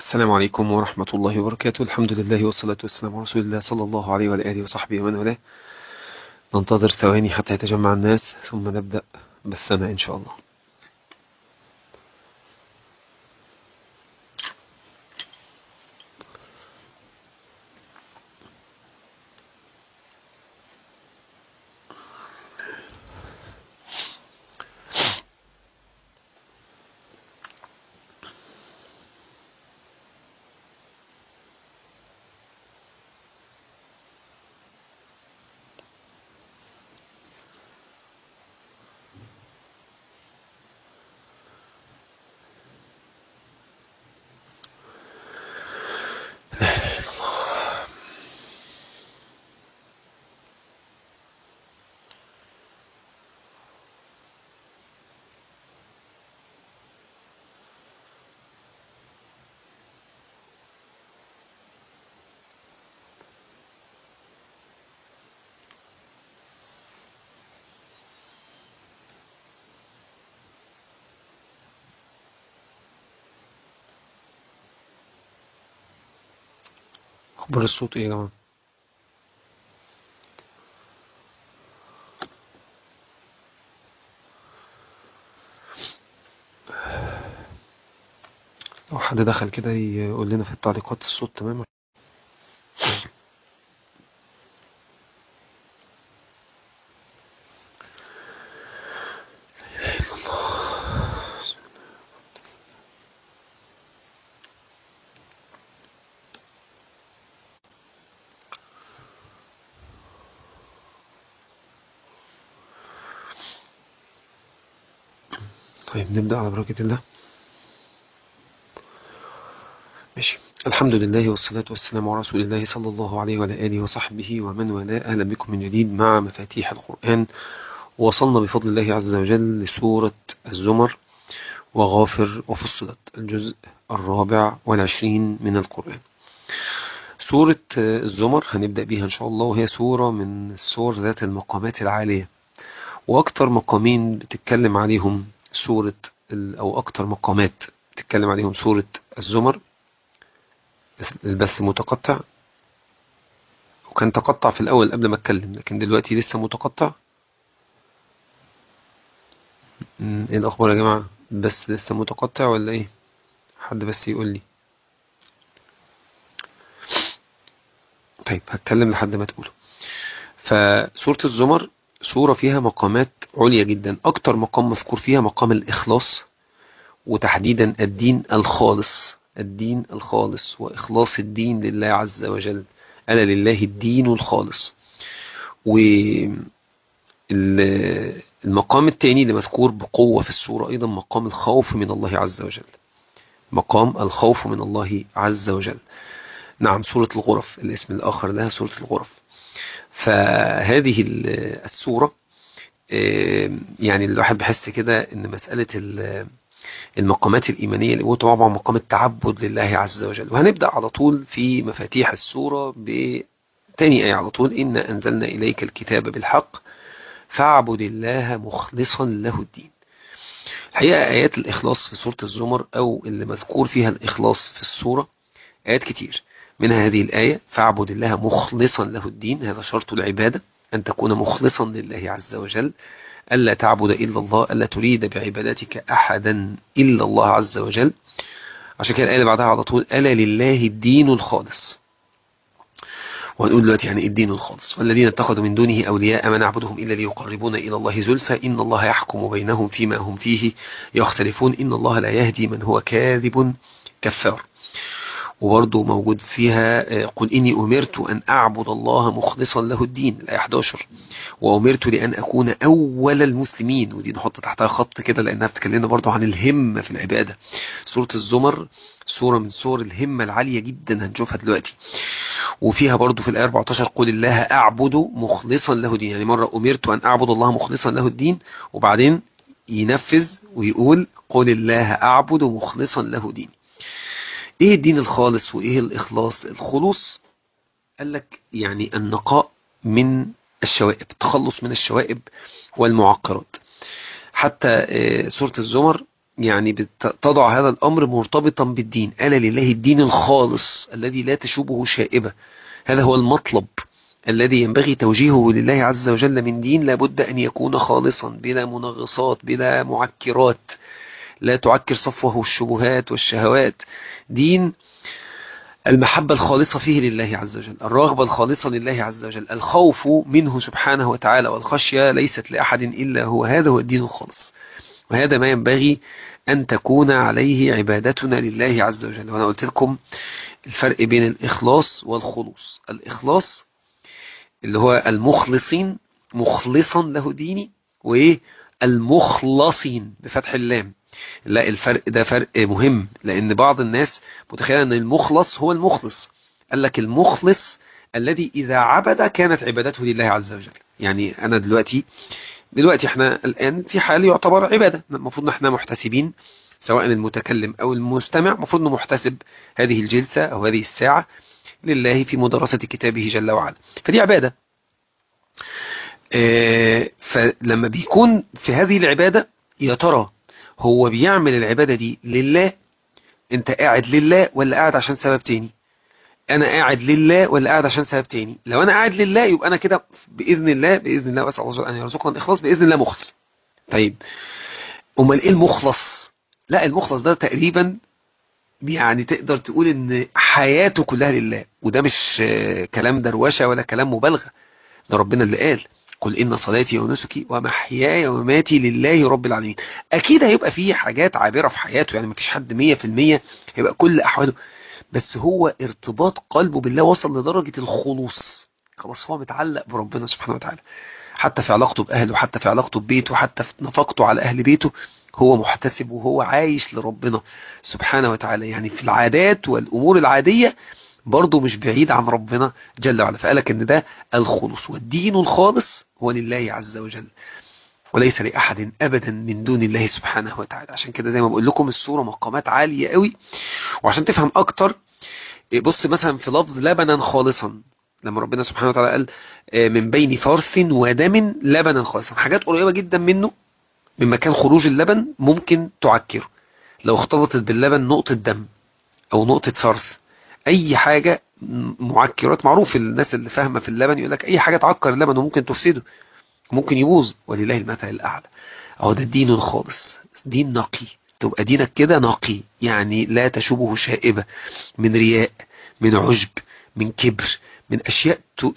السلام عليكم ورحمة الله وبركاته. الحمد لله والصلاة والسلام على رسول الله صلى الله عليه وعلى آله وصحبه ومن والاه. ننتظر ثواني حتى يتجمع الناس ثم نبدأ بثنا إن شاء الله. أخبار الصوت إيه يا جماعة؟ لو حد دخل كده يقول لنا في التعليقات الصوت تمام. طيب نبدأ على بركة الله. ماشي. الحمد لله والصلاة والسلام على رسول الله صلى الله عليه وعلى آله وصحبه ومن والاه. أهلا بكم من جديد مع مفاتيح القرآن. وصلنا بفضل الله عز وجل لسورة الزمر وغافر وفصلت الجزء 24 من القرآن. سورة الزمر هنبدأ بيها إن شاء الله، وهي سورة من السور ذات المقامات العالية، وأكتر مقامين بتتكلم عليهم سورة أو أكتر مقامات بتتكلم عليهم سورة الزمر. البث متقطع، وكان تقطع في الأول قبل ما أتكلم، لكن دلوقتي لسه متقطع. إيه الأخبار يا جماعة؟ بس لسه متقطع ولا إيه؟ حد بس يقول لي. طيب هتكلم لحد ما تقوله. فسورة الزمر سورة فيها مقامات عليا جدا. أكتر مقام مذكور فيها مقام الإخلاص، وتحديدا الدين الخالص. الدين الخالص وإخلاص الدين لله عز وجل. ألا لله الدين الخالص. والمقام الثاني اللي مذكور بقوة في السورة أيضا مقام الخوف من الله عز وجل. مقام الخوف من الله عز وجل. نعم، سورة الغرف، الاسم الآخر لها سورة الغرف. فهذه السورة يعني الواحد بحس كده ان مسألة المقامات الإيمانية اللي هو طبعا مقام التعبد لله عز وجل. وهنبدأ على طول في مفاتيح السورة بتاني آية على طول: إنا أنزلنا إليك الكتاب بالحق فاعبد الله مخلصا له الدين. الحقيقة آيات الإخلاص في سورة الزمر أو اللي مذكور فيها الإخلاص في السورة آيات كتير، منها هذه الآية: فاعبد الله مخلصا له الدين. هذا شرط العبادة، أن تكون مخلصا لله عز وجل، ألا تعبد إلا الله، ألا تريد بعبادتك أحدا إلا الله عز وجل. عشان كده الآية اللي بعدها على طول: ألا لله الدين الخالص. وهنقول دلوقتي يعني الدين الخالص: والذين اتخذوا من دونه أولياء ما نعبدهم إلا ليقربونا إلى الله زلفى إن الله يحكم بينهم فيما هم فيه يختلفون إن الله لا يهدي من هو كاذب كفار. وبرضه موجود فيها قل إني أمرت أن أعبد الله مخلصا له الدين، الآية 11: وأمرت لأن أكون أول المسلمين. ودي نحط تحتها خط كده لأنها بتكلمنا برضه عن الهمة في العبادة. سورة الزمر سورة من سور الهمة العالية جدا، هنشوفها دلوقتي. وفيها برضه في الآية 14: قل الله أعبد مخلصا له الدين. يعني مرة أمرت أن أعبد الله مخلصا له الدين، وبعدين ينفذ ويقول قل الله أعبد مخلصا له دين. ايه الدين الخالص وايه الاخلاص؟ الخلوص قال لك يعني النقاء من الشوائب، التخلص من الشوائب والمعقرات. حتى سورة الزمر يعني بتضع هذا الأمر مرتبطا بالدين. ألا لله الدين الخالص الذي لا تشوبه شائبة. هذا هو المطلب الذي ينبغي توجيهه لله عز وجل من دين، لابد أن يكون خالصا بلا منغصات بلا معكرات، لا تعكر صفوه الشبهات والشهوات. دين المحبة الخالصة فيه لله عز وجل، الرغبة الخالصة لله عز وجل، الخوف منه سبحانه وتعالى والخشية ليست لأحد إلا هو. هذا هو الدين الخالص، وهذا ما ينبغي أن تكون عليه عبادتنا لله عز وجل. وأنا قلت لكم الفرق بين الإخلاص والخلوص. الإخلاص اللي هو المخلصين، مخلصا له ديني، وإيه المخلصين بفتح اللام. لا، الفرق ده فرق مهم، لأن بعض الناس متخيل أن المخلص هو المخلص. قال لك المخلص الذي إذا عبد كانت عبادته لله عز وجل. يعني أنا دلوقتي احنا الآن في حال يعتبر عبادة، المفروض ان احنا محتسبين، سواء المتكلم أو المستمع المفروض انه محتسب هذه الجلسة أو هذه الساعة لله في مدرسة كتابه جل وعلا، فدي عبادة. فلما بيكون في هذه العبادة، يا ترى هو بيعمل العبادة دي لله؟ انت قاعد لله ولا قاعد عشان سبب تاني؟ انا قاعد لله ولا قاعد عشان سبب تاني؟ لو انا قاعد لله يبقى انا كده باذن الله واسال الله ان يرزقنا الاخلاص باذن الله مخلص. طيب امال ايه المخلص؟ لا، المخلص ده تقريبا يعني تقدر تقول ان حياته كلها لله، وده مش كلام دروشه ولا كلام مبالغه، ده ربنا اللي قال: قل إن صلاتي ونسكي ومحياي ومماتي لله رب العالمين. أكيد هيبقى فيه حاجات عابرة في حياته، يعني مفيش حد 100% هيبقى كل أحواله، بس هو ارتباط قلبه بالله وصل لدرجة الخلوص، خلاص هو متعلق بربنا سبحانه وتعالى، حتى في علاقته بأهله، حتى في علاقته ببيته، حتى في نفقته على أهل بيته، هو محتسب وهو عايش لربنا سبحانه وتعالى. يعني في العادات والأمور العادية برضه مش بعيد عن ربنا جل وعلا. فقالك ان ده الخلوص، والدين الخالص هو لله عز وجل وليس لأحد أبدا من دون الله سبحانه وتعالى. عشان كده زي ما بقول لكم السورة مقامات عالية قوي. وعشان تفهم أكتر، بص مثلا في لفظ لبنا خالصا، لما ربنا سبحانه وتعالى قال من بين فرث ودم لبنا خالصا، حاجات قريبة جدا منه من مكان خروج اللبن ممكن تعكره. لو اختلطت باللبن نقطة دم أو نقطة فرث، اي حاجة معكرات، معروف الناس اللي فاهمة في اللبن يقول لك اي حاجة تعكر اللبن وممكن تفسده، ممكن يبوظ، ولله المثل الاعلى. اهو ده الدين الخالص، دين نقي، تبقى دينك كده نقي، يعني لا تشوبه شائبة من رياء، من عجب، من كبر، من اشياء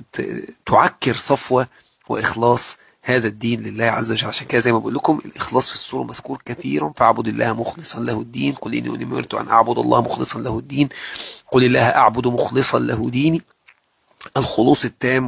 تعكر صفوة واخلاص هذا الدين لله عز وجل. عشان كده زي ما بقول لكم الإخلاص في السورة مذكور كثيرا: فاعبد الله مخلصا له الدين، قل إني أمرت أن أعبد الله مخلصا له الدين، قل الله أعبد مخلصا له ديني. الخلوص التام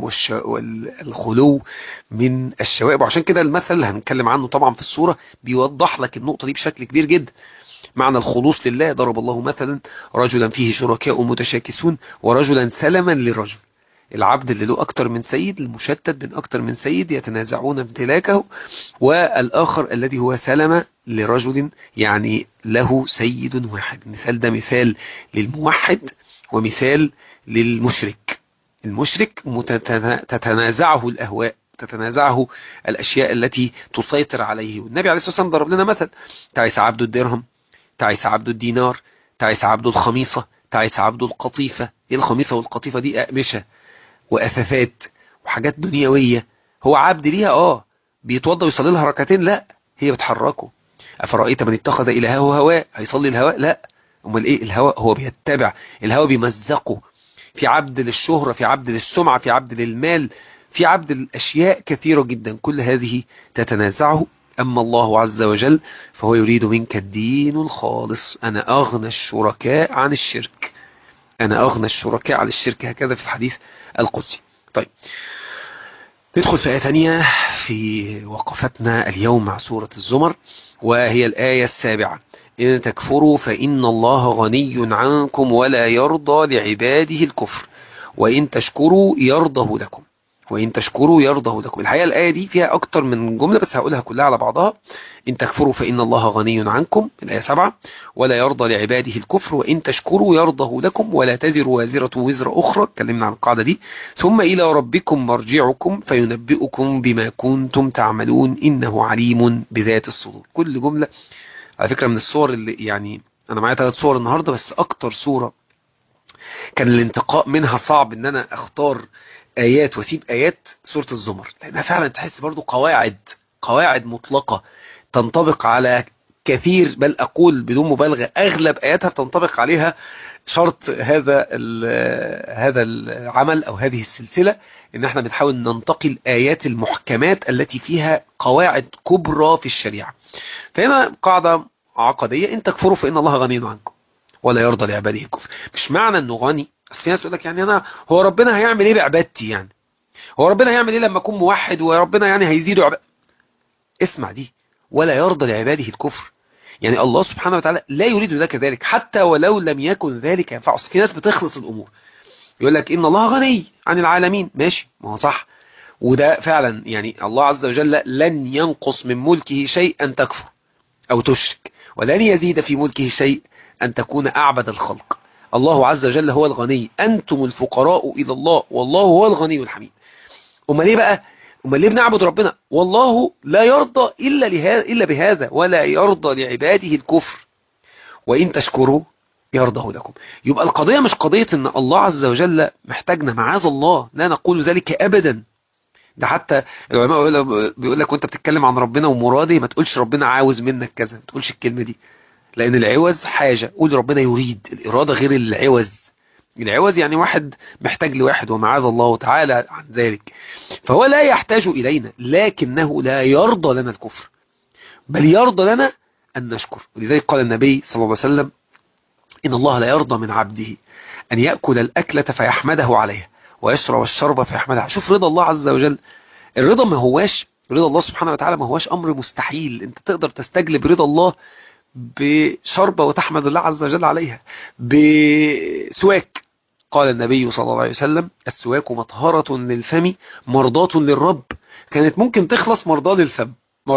والخلو من الشوائب. وعشان كده المثل اللي هنتكلم عنه طبعا في السورة بيوضح لك النقطة دي بشكل كبير جدا. معنى الخلوص لله: ضرب الله مثلا رجلا فيه شركاء متشاكسون ورجلا سلما لرجل. العبد اللي له أكتر من سيد، المشتت بين أكتر من سيد يتنازعون امتلاكه، والآخر الذي هو سلم لرجل، يعني له سيد واحد. مثال ده مثال للموحد ومثال للمشرك. المشرك تتنازعه الأهواء، تتنازعه الأشياء التي تسيطر عليه. والنبي عليه الصلاة والسلام ضرب لنا مثل: تعس عبد الدرهم، تعس عبد الدينار، تعس عبد الخميصة، تعس عبد القطيفة. ايه الخميصة والقطيفة دي؟ أقمشة وأثاثات وحاجات دنيوية، هو عبد ليها، بيتوضى ويصلي لها ركعتين؟ لا، هي بتحركه. أفرأيت من اتخذ إلهه هواه، هيصلي الهواء؟ لا. امال ايه الهواء؟ هو بيتبع الهواء، بيمزقه. في عبد للشهرة، في عبد للسمعة، في عبد للمال، في عبد الأشياء كثيرة جدا، كل هذه تتنازعه. أما الله عز وجل فهو يريد منك الدين الخالص. أنا أغنى الشركاء عن الشرك، أنا أغنى الشركاء عن الشرك، هكذا في الحديث القدسي. طيب ندخل في آية ثانية في وقفتنا اليوم مع سورة الزمر، وهي الآية السابعة: إن تكفروا فإن الله غني عنكم ولا يرضى لعباده الكفر وإن تشكروا يرضه لكم، وإن تشكروا يرضه لكم. الحقيقة الآية دي فيها أكتر من جملة بس هقولها كلها على بعضها. إن تكفروا فإن الله غني عنكم، الآية 7، ولا يرضى لعباده الكفر وإن تشكروا يرضه لكم، ولا تزر وازرة وزر أخرى، اتكلمنا عن القاعدة دي، ثم إلى ربكم مرجعكم فينبئكم بما كنتم تعملون إنه عليم بذات الصدور. كل جملة على فكرة من الصور اللي يعني انا معايا 3 صور النهاردة، بس اكتر صورة كان الانتقاء منها صعب ان انا اختار ايات واسيب ايات، سورة الزمر، لانها فعلا تحس برضو قواعد مطلقة تنطبق على كثير، بل اقول بدون مبالغة اغلب اياتها تنطبق عليها شرط هذا العمل او هذه السلسلة، ان احنا بنحاول ننتقي الايات المحكمات التي فيها قواعد كبرى في الشريعة. فهنا قاعدة عقدية: ان تكفروا فان الله غني عنكم ولا يرضى لعباده الكفر. مش معنى انه غني، بس في ناس يقول لك يعني هو ربنا هيعمل ايه بعبادتي؟ يعني هو ربنا هيعمل ايه لما اكون موحد وربنا يعني هيزيده اسمع دي: ولا يرضى لعباده الكفر. يعني الله سبحانه وتعالى لا يريد ذلك كذلك، حتى ولو لم يكن ذلك ينفع. في ناس بتخلط الامور، يقول لك ان الله غني عن العالمين، ماشي، ما هو صح، وده فعلا يعني الله عز وجل لن ينقص من ملكه شيء ان تكفر او تشرك، ولن يزيد في ملكه شيء ان تكون اعبد الخلق. الله عز وجل هو الغني، انتم الفقراء الى الله والله هو الغني الحميد. امال ليه بقى؟ امال ليه بنعبد ربنا؟ والله لا يرضى الا بهذا، ولا يرضى لعباده الكفر، وان تشكروا يرضه لكم. يبقى القضية مش قضية ان الله عز وجل محتاجنا، معاذ الله، لا نقول ذلك ابدا. ده حتى العلماء بيقول لك وانت بتتكلم عن ربنا ومراده، ما تقولش ربنا عاوز منك كذا، ما تقولش الكلمة دي، لان العوز حاجة، قول ربنا يريد. الإرادة غير العوز. العوز يعني واحد محتاج لواحد، ومعاذ الله تعالى عن ذلك. فهو لا يحتاج إلينا، لكنه لا يرضى لنا الكفر، بل يرضى لنا أن نشكر. ولذلك قال النبي صلى الله عليه وسلم: إن الله لا يرضى من عبده أن يأكل الأكلة فيحمده عليها ويشرب الشرب فيحمده. شوف رضا الله عز وجل. الرضا ما هواش رضا الله سبحانه وتعالى، ما هواش أمر مستحيل. أنت تقدر تستجلب رضا الله بشربة وتحمد الله عز وجل عليها، بسواك. قال النبي صلى الله عليه وسلم: السواك مطهرة للفم مرضاة للرب. كانت ممكن تخلص مرضاة للفم،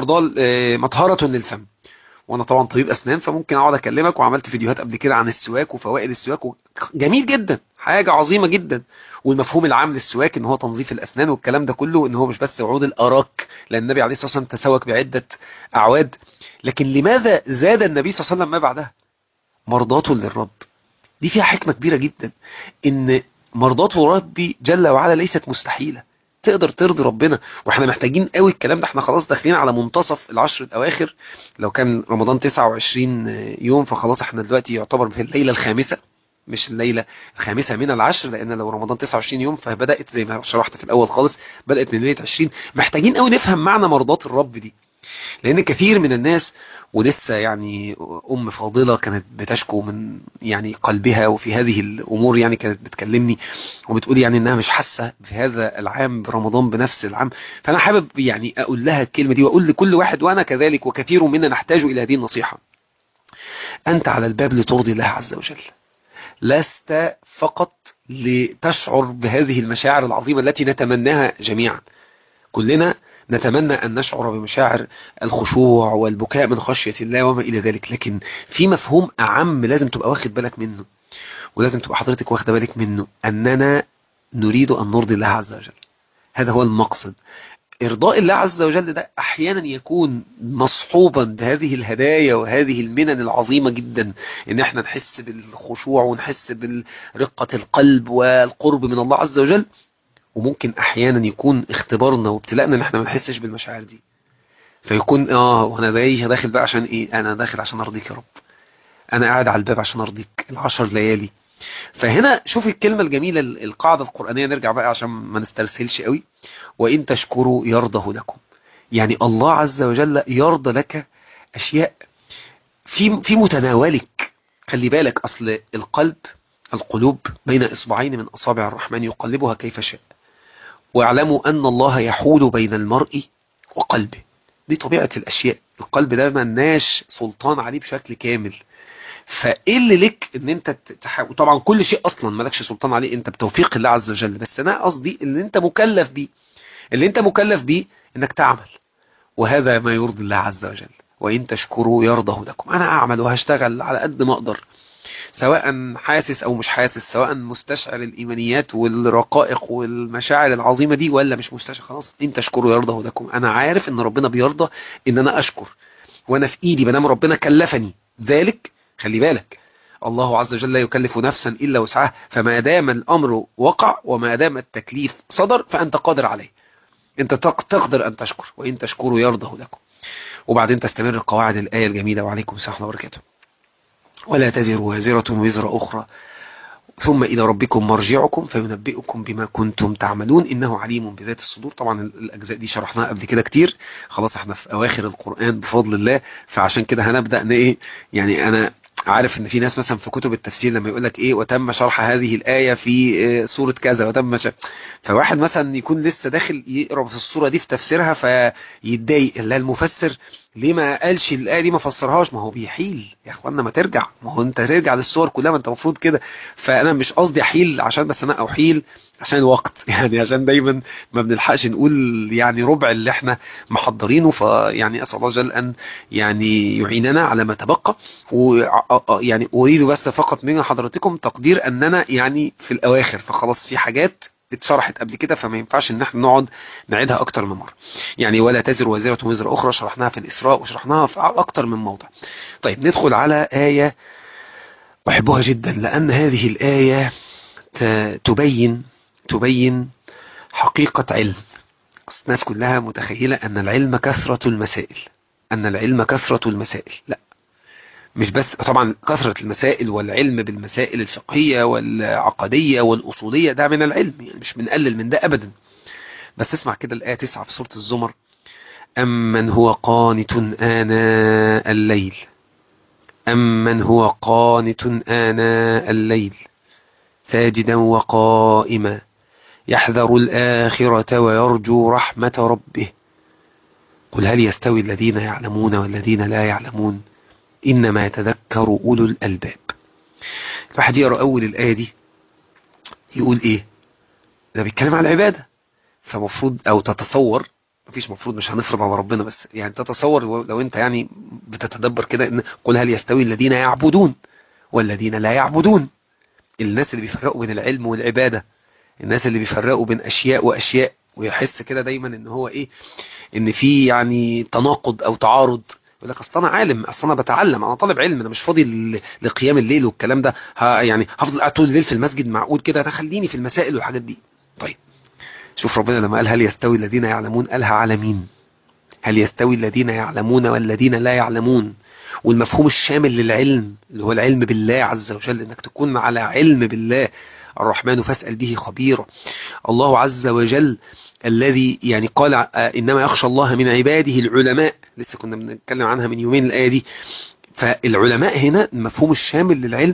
مطهرة للفم. وانا طبعا طبيب اسنان، فممكن اقعد اكلمك، وعملت فيديوهات قبل كده عن السواك وفوائد السواك جميل جدا، حاجة عظيمة جدا. والمفهوم العام للسواك ان هو تنظيف الاسنان، والكلام ده كله ان هو مش بس عود الاراك، لان النبي عليه الصلاة والسلام تسوك بعدة اعواد. لكن لماذا زاد النبي صلى الله عليه وسلم ما بعدها؟ مرضاة للرب. دي فيها حكمة كبيرة جدا، ان مرضاة ربي جل وعلا ليست مستحيلة. تقدر ترضي ربنا، واحنا محتاجين قوي الكلام ده. احنا خلاص داخلين على منتصف العشر الاواخر، لو كان رمضان 29 يوم فخلاص احنا دلوقتي يعتبر في الليلة الخامسة، مش الليلة الخامسة من العشر، لان لو رمضان 29 يوم فبدأت زي ما شرحت في الاول خالص، بدأت من ليلة 20. محتاجين قوي نفهم معنى مرضاة الرب دي، لان كثير من الناس، ولسه يعني ام فاضلة كانت بتشكو من يعني قلبها وفي هذه الامور، يعني كانت بتكلمني وبتقول يعني انها مش حاسة في هذا العام برمضان بنفس العام. فانا حابب يعني اقول لها الكلمة دي، واقول لكل واحد، وانا كذلك وكثير منا نحتاج الى هذه النصيحة: انت على الباب لترضي الله عز وجل، لست فقط لتشعر بهذه المشاعر العظيمة التي نتمناها جميعا. كلنا نتمنى أن نشعر بمشاعر الخشوع والبكاء من خشية الله وما إلى ذلك، لكن في مفهوم أعم لازم تبقى واخد بالك منه، ولازم تبقى حضرتك واخد بالك منه: أننا نريد أن نرضي الله عز وجل. هذا هو المقصد. إرضاء الله عز وجل ده أحيانا يكون مصحوبا بهذه الهدايا وهذه المنن العظيمة جدا، إن احنا نحس بالخشوع ونحس برقة القلب والقرب من الله عز وجل. وممكن احيانا يكون اختبارنا وابتلاءنا ان احنا ما نحسش بالمشاعر دي، فيكون وانا داخل بقى عشان ايه؟ انا داخل عشان ارضيك يا رب، انا قاعد على الباب عشان ارضيك العشر ليالي. فهنا شوف الكلمة الجميلة، القاعدة القرآنية، نرجع بقى عشان ما نسترسلش قوي: وإن تشكروا يرضه لكم. يعني الله عز وجل يرضى لك أشياء في متناولك. خلي بالك، أصل القلوب بين إصبعين من أصابع الرحمن يقلبها كيف شاء. واعلموا أن الله يحول بين المرء وقلبه. دي طبيعة الأشياء. القلب ده ملناش سلطان عليه بشكل كامل، فإيه اللي لك ان انت تحاول؟ طبعا كل شيء اصلا مالكش سلطان عليه، انت بتوفيق الله عز وجل، بس انا قصدي اللي انت مكلف بيه، انك تعمل، وهذا ما يرضي الله عز وجل. وإن تشكروا يرضه لكم. انا اعمل وهشتغل على قد ما اقدر، سواء حاسس او مش حاسس، سواء مستشعر الايمانيات والرقائق والمشاعر العظيمة دي ولا مش مستشعر، خلاص ان تشكروا يرضه لكم. انا عارف ان ربنا بيرضى ان انا اشكر، وانا في ايدي مادام ربنا كلفني ذلك. خلي بالك الله عز وجل لا يكلف نفسا الا وسعها، فما دام الامر وقع وما دام التكليف صدر فانت قادر عليه. انت تقدر ان تشكر، وان تشكروا يرضه لكم. وبعدين تستمر قواعد الآية الجميلة. وعليكم السلام ورحمة الله وبركاته. ولا تزر وازرة وزر أخرى ثم إلى ربكم مرجعكم فينبئكم بما كنتم تعملون إنه عليم بذات الصدور. طبعا الأجزاء دي شرحناها قبل كده كتير، خلاص احنا في أواخر القرآن بفضل الله، فعشان كده هنبدأ ايه يعني. أنا عارف ان في ناس مثلا في كتب التفسير لما يقول لك ايه وتم شرح هذه الآية في سورة كذا وتم فواحد مثلا يكون لسه داخل يقرأ في السورة دي في تفسيرها فيتضايق، لا المفسر ليه ما قالش الآية دي ما فسرهاش؟ ما هو بيحيل يا اخوانا، ما ترجع، ما هو انت ترجع للسور كلها، ما انت المفروض كده. فانا مش قصدي احيل عشان بس انا احيل عشان الوقت يعني عشان دايما ما بنلحقش نقول يعني ربع اللي احنا محضرينه. فيعني اسال الله جل ان يعني يعيننا على ما تبقى. ويعني اريد بس فقط من حضرتكم تقدير اننا يعني في الاواخر، فخلاص في حاجات اتشرحت قبل كده فما ينفعش ان احنا نقعد نعيدها اكتر من مره. يعني ولا تزر وازرة وزر اخرى شرحناها في الاسراء وشرحناها في اكتر من موضع. طيب ندخل على آية أحبها جدا، لأن هذه الآية تبين حقيقة علم. الناس كلها متخيلة أن العلم كثرة المسائل، أن العلم كثرة المسائل. لا، مش بس طبعا كثرة المسائل والعلم بالمسائل الفقهية والعقدية والأصولية ده من العلم، يعني مش بنقلل من ده أبدا. بس اسمع كده الآية 9 في سورة الزمر: أمن هو قانت آناء الليل، أمن هو قانت آناء الليل ساجدا وقائما يحذر الآخرة ويرجو رحمة ربه قل هل يستوي الذين يعلمون والذين لا يعلمون إنما يتذكر أولو الألباب. الواحد يقرأ أول الآية دي يقول إيه؟ ده بيتكلم عن العبادة، فمفروض أو تتصور، مفيش مفروض مش هنفرض على ربنا، بس يعني تتصور لو أنت يعني بتتدبر كده إن قل هل يستوي الذين يعبدون والذين لا يعبدون. الناس اللي بيفرقوا بين العلم والعبادة، الناس اللي بيفرقوا بين أشياء وأشياء، ويحس كده دايما إن هو إيه، إن في يعني تناقض أو تعارض. يقول لك أصل أنا عالم، أصل أنا بتعلم، أنا طالب علم، أنا مش فاضي لقيام الليل والكلام ده، يعني هفضل قاعد طول الليل في المسجد معقود كده، أنا خليني في المسائل والحاجات دي. طيب شوف ربنا لما قال هل يستوي الذين يعلمون قالها على مين؟ هل يستوي الذين يعلمون والذين لا يعلمون؟ والمفهوم الشامل للعلم اللي هو العلم بالله عز وجل، انك تكون على علم بالله. الرحمن فاسأل به خبيرا. الله عز وجل الذي يعني قال إنما يخشى الله من عباده العلماء، لسه كنا بنتكلم عنها من يومين الآية دي. فالعلماء هنا المفهوم الشامل للعلم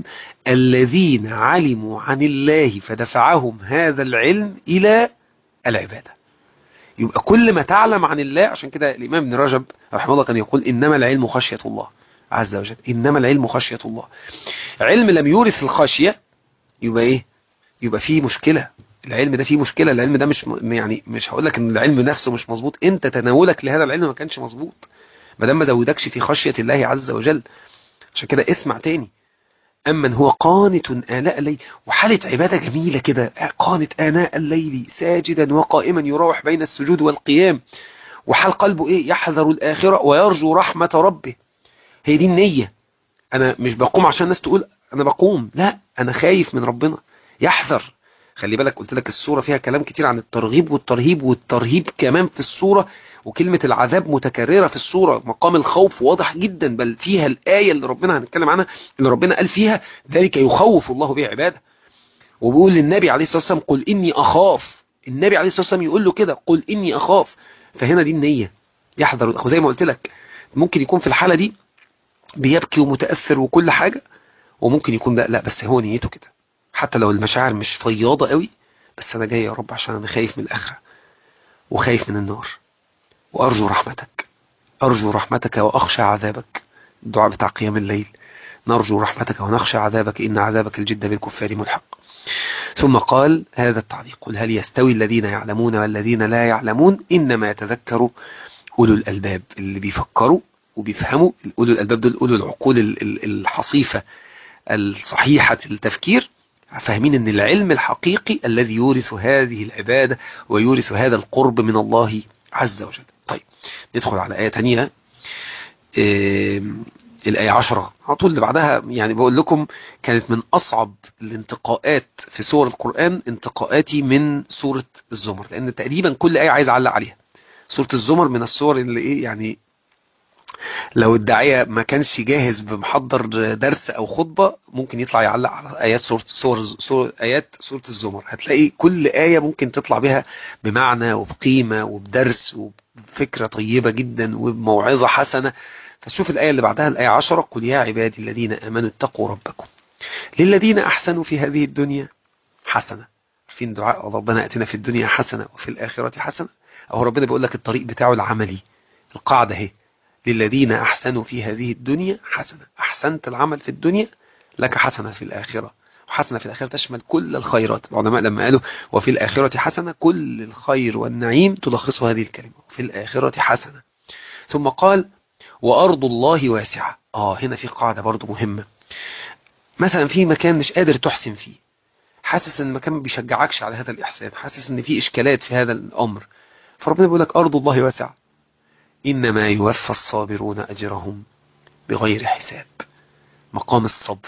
الذين علموا عن الله فدفعهم هذا العلم إلى العبادة. يبقى كل ما تعلم عن الله، عشان كده الإمام ابن رجب رحمه الله كان يقول إنما العلم خشية الله عز وجل، إنما العلم خشية الله. علم لم يورث الخشية يبقى إيه؟ يبقى فيه مشكلة. العلم ده فيه مشكلة، العلم ده مش يعني مش هقول لك ان العلم نفسه مش مظبوط، انت تناولك لهذا العلم ما كانش مظبوط ما دام ما زودكش في خشية الله عز وجل. عشان كده اسمع تاني: أمن هو قانت آناء الليل، وحالة عبادة جميلة كده، قانت آناء الليل ساجدا وقائما يراوح بين السجود والقيام، وحال قلبه ايه؟ يحذر الآخرة ويرجو رحمة ربه. هي دي النية. انا مش بقوم عشان الناس تقول انا بقوم، لا، انا خايف من ربنا. يحذر. خلي بالك قلت لك السورة فيها كلام كتير عن الترغيب والترهيب، والترهيب كمان في السورة، وكلمة العذاب متكررة في السورة. مقام الخوف واضح جدا، بل فيها الآية اللي ربنا هنتكلم عنها اللي ربنا قال فيها ذلك يخوف الله به عباده. وبيقول للنبي عليه الصلاة والسلام قل إني أخاف. النبي عليه الصلاة والسلام يقول له كده قل إني أخاف. فهنا دي النية. يحذر. زي ما قلت لك ممكن يكون في الحالة دي بيبكي ومتأثر وكل حاجة، وممكن يكون لا بس هو نيته كده، حتى لو المشاعر مش فياضة قوي، بس أنا جاي يا رب عشان أنا خايف من الآخرة وخايف من النار وأرجو رحمتك، أرجو رحمتك وأخشى عذابك. الدعاء بتاع قيام الليل: نرجو رحمتك ونخشى عذابك إن عذابك الجد بالكفار ملحق. ثم قال هذا التعليق: قل هل يستوي الذين يعلمون والذين لا يعلمون إنما يتذكر أولو الألباب. اللي بيفكروا وبيفهموا، أولو الألباب دول أولو العقول الحصيفة الصحيحة التفكير، فاهمين ان العلم الحقيقي الذي يورث هذه العبادة ويورث هذا القرب من الله عز وجل. طيب ندخل على آية تانية الآية 10 على طول اللي بعدها. يعني بقول لكم كانت من أصعب الانتقاءات في سور القرآن انتقاءاتي من سورة الزمر، لأن تقريبا كل آية عايز أعلق عليها. سورة الزمر من السور اللي إيه يعني لو الداعية ما كانش جاهز بمحضر درس أو خطبة ممكن يطلع يعلق على آيات آيات سورة الزمر. هتلاقي كل آية ممكن تطلع بها بمعنى وبقيمة وبدرس وبفكرة طيبة جدا وبموعظة حسنة. فشوف الآية اللي بعدها الآية 10: قل يا عبادي الذين آمنوا اتقوا ربكم للذين أحسنوا في هذه الدنيا حسنة. عارفين دعاء ربنا آتنا في الدنيا حسنة وفي الآخرة حسنة؟ أو ربنا بيقول لك الطريق بتاعه العملي، القاعدة هي للذين أحسنوا في هذه الدنيا حسنة. أحسنت العمل في الدنيا لك حسنة في الآخرة. وحسنة في الآخرة تشمل كل الخيرات. العلماء لما قالوا وفي الآخرة حسنة، كل الخير والنعيم تلخص هذه الكلمة وفي الآخرة حسنة. ثم قال وأرض الله واسعة. هنا في قاعدة برضو مهمة. مثلا في مكان مش قادر تحسن فيه، حاسس ان المكان ما بيشجعكش على هذا الإحسان، حاسس ان في إشكالات في هذا الأمر، فربنا بيقول لك أرض الله واسعة إنما يوفى الصابرون أجرهم بغير حساب. مقام الصبر.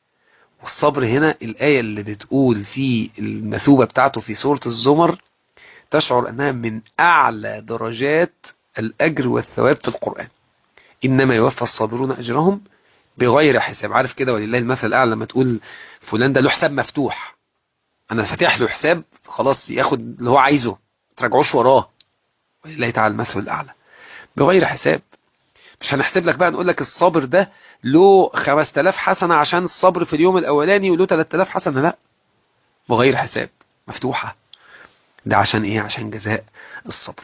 والصبر هنا الآية اللي بتقول في المثوبة بتاعته في سورة الزمر تشعر أنها من أعلى درجات الأجر والثواب في القرآن. إنما يوفى الصابرون أجرهم بغير حساب. عارف كده ولله المثل الأعلى لما تقول فلان ده له حساب مفتوح، أنا فاتح له حساب خلاص ياخد اللي هو عايزه ترجعوش وراه. ولله تعالى المثل الأعلى بغير حساب. مش هنحسب لك بقى نقول لك الصابر ده له 5000 حسنة عشان الصبر في اليوم الأولاني وله 3000 حسنة، لا، بغير حساب مفتوحة. ده عشان إيه؟ عشان جزاء الصبر.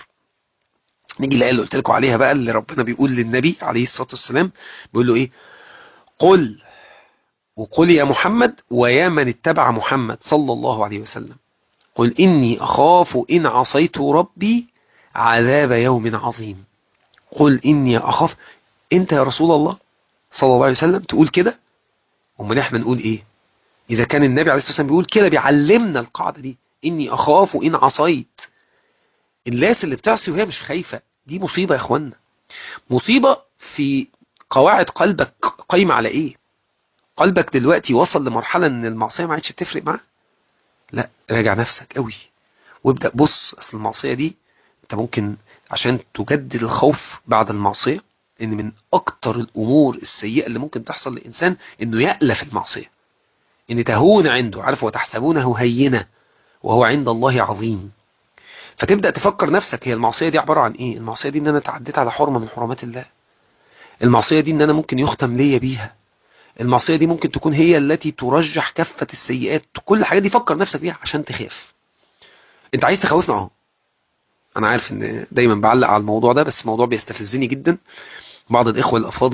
نيجي الآية اللي قلت لكم عليها بقى، اللي ربنا بيقول للنبي عليه الصلاة والسلام، بيقول له إيه؟ قل، وقل يا محمد ويا من اتبع محمد صلى الله عليه وسلم، قل إني أخاف إن عصيت ربي عذاب يوم عظيم. قل إني أخاف. أنت يا رسول الله صلى الله عليه وسلم تقول كده؟ امال احنا نقول ايه؟ اذا كان النبي عليه الصلاه والسلام بيقول كده بيعلمنا القاعده دي، اني اخاف ان عصيت. الناس اللي بتعصي وهي مش خايفه دي مصيبه يا اخوانا. مصيبه في قواعد قلبك قايمه على ايه؟ قلبك دلوقتي وصل لمرحله ان المعصيه ما عادش بتفرق معاه؟ لا، راجع نفسك قوي وابدا بص. اصل المعصيه دي انت ممكن عشان تجدد الخوف بعد المعصيه، ان من اكتر الامور السيئه اللي ممكن تحصل للانسان انه يألف المعصيه، ان تهون عنده. عارف وتحسبونه هينة وهو عند الله عظيم. فتبدأ تفكر نفسك هي المعصية دي عبارة عن ايه؟ المعصية دي ان انا تعديت على حرمة من حرمات الله. المعصية دي ان انا ممكن يختم ليا بيها. المعصية دي ممكن تكون هي التي ترجح كفة السيئات. كل الحاجات دي فكر نفسك بيها عشان تخاف. انت عايز تخوفنا اهو. انا عارف ان دايما بعلق على الموضوع ده، بس الموضوع بيستفزني جدا. بعض الإخوة الأفاضل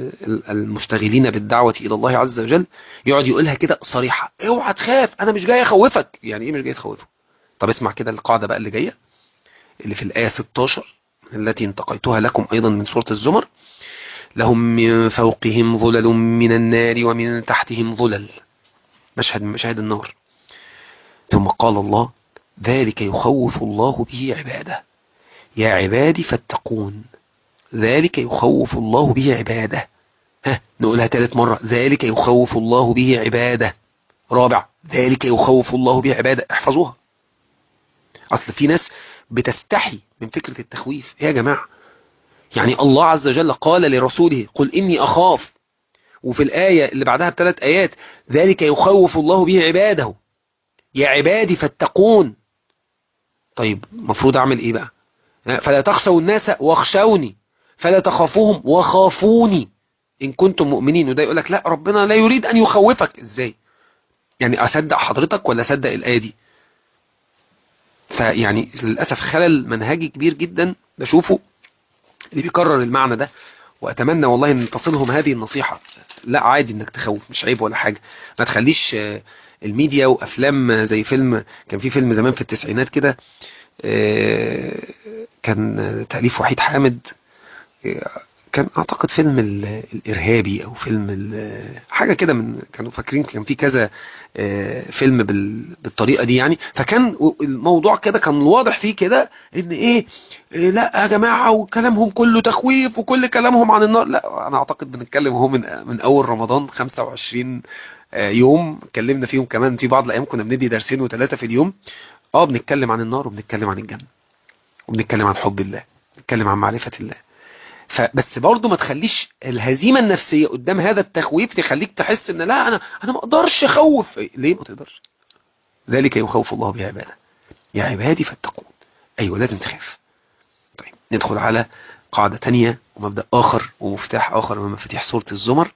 المشتغلين بالدعوة إلى الله عز وجل يقعد يقولها كده صريحة: اوعى تخاف، أنا مش جاي أخوفك. يعني إيه مش جاي تخوفه؟ طب اسمع كده القاعدة بقى اللي جاية، اللي في الآية 16 التي انتقيتها لكم أيضا من سورة الزمر: لهم من فوقهم ظلل من النار ومن تحتهم ظلل. مشهد من مشاهد النار. ثم قال الله: ذلك يخوف الله به عباده يا عبادي فاتقون. ذلك يخوف الله به عباده. نقولها ثالث مرة: ذلك يخوف الله به عباده. رابع: ذلك يخوف الله به عباده. احفظوها. اصل في ناس بتستحي من فكرة التخويف. يا جماعة، يعني الله عز وجل قال لرسوله: قل إني أخاف، وفي الآية اللي بعدها بثلاث آيات: ذلك يخوف الله به عباده يا عبادي فاتقون. طيب مفروض أعمل إيه بقى؟ فلا تخشوا الناس واخشوني، فلا تخافوهم وخافوني إن كنتم مؤمنين. وده يقول لك لا، ربنا لا يريد أن يخوفك. إزاي؟ يعني أصدق حضرتك ولا أصدق الآية دي؟ فيعني للأسف خلل منهجي كبير جدا بشوفه اللي بيكرر المعنى ده. وأتمنى والله أن تصلهم هذه النصيحة. لا، عادي أنك تخوف، مش عيب ولا حاجة. ما تخليش الميديا وأفلام زي فيلم، كان في فيلم زمان في التسعينات كده، كان تأليف وحيد حامد، كان اعتقد فيلم الارهابي او فيلم حاجه كده، كانوا فاكرين كان في كذا فيلم بالطريقه دي يعني. فكان الموضوع كده كان واضح فيه كده ان ايه، لا يا جماعه وكلامهم كله تخويف وكل كلامهم عن النار. لا، انا اعتقد بنتكلم هو من اول رمضان 25 يوم اتكلمنا فيهم، كمان في بعض الايام كنا بندي درسين وثلاثه في اليوم. بنتكلم عن النار وبنتكلم عن الجنه وبنتكلم عن حب الله، بنتكلم عن معرفه الله. فبس برضه ما تخليش الهزيمة النفسية قدام هذا التخويف تخليك تحس ان لا، انا ما اقدرش اخوف. ليه ما تقدرش؟ ذلك يخوف الله بعباده، يا عبادي فاتقون. ايوه لازم تخاف. طيب ندخل على قاعدة تانية ومبدأ اخر ومفتاح اخر من مفاتيح سورة الزمر،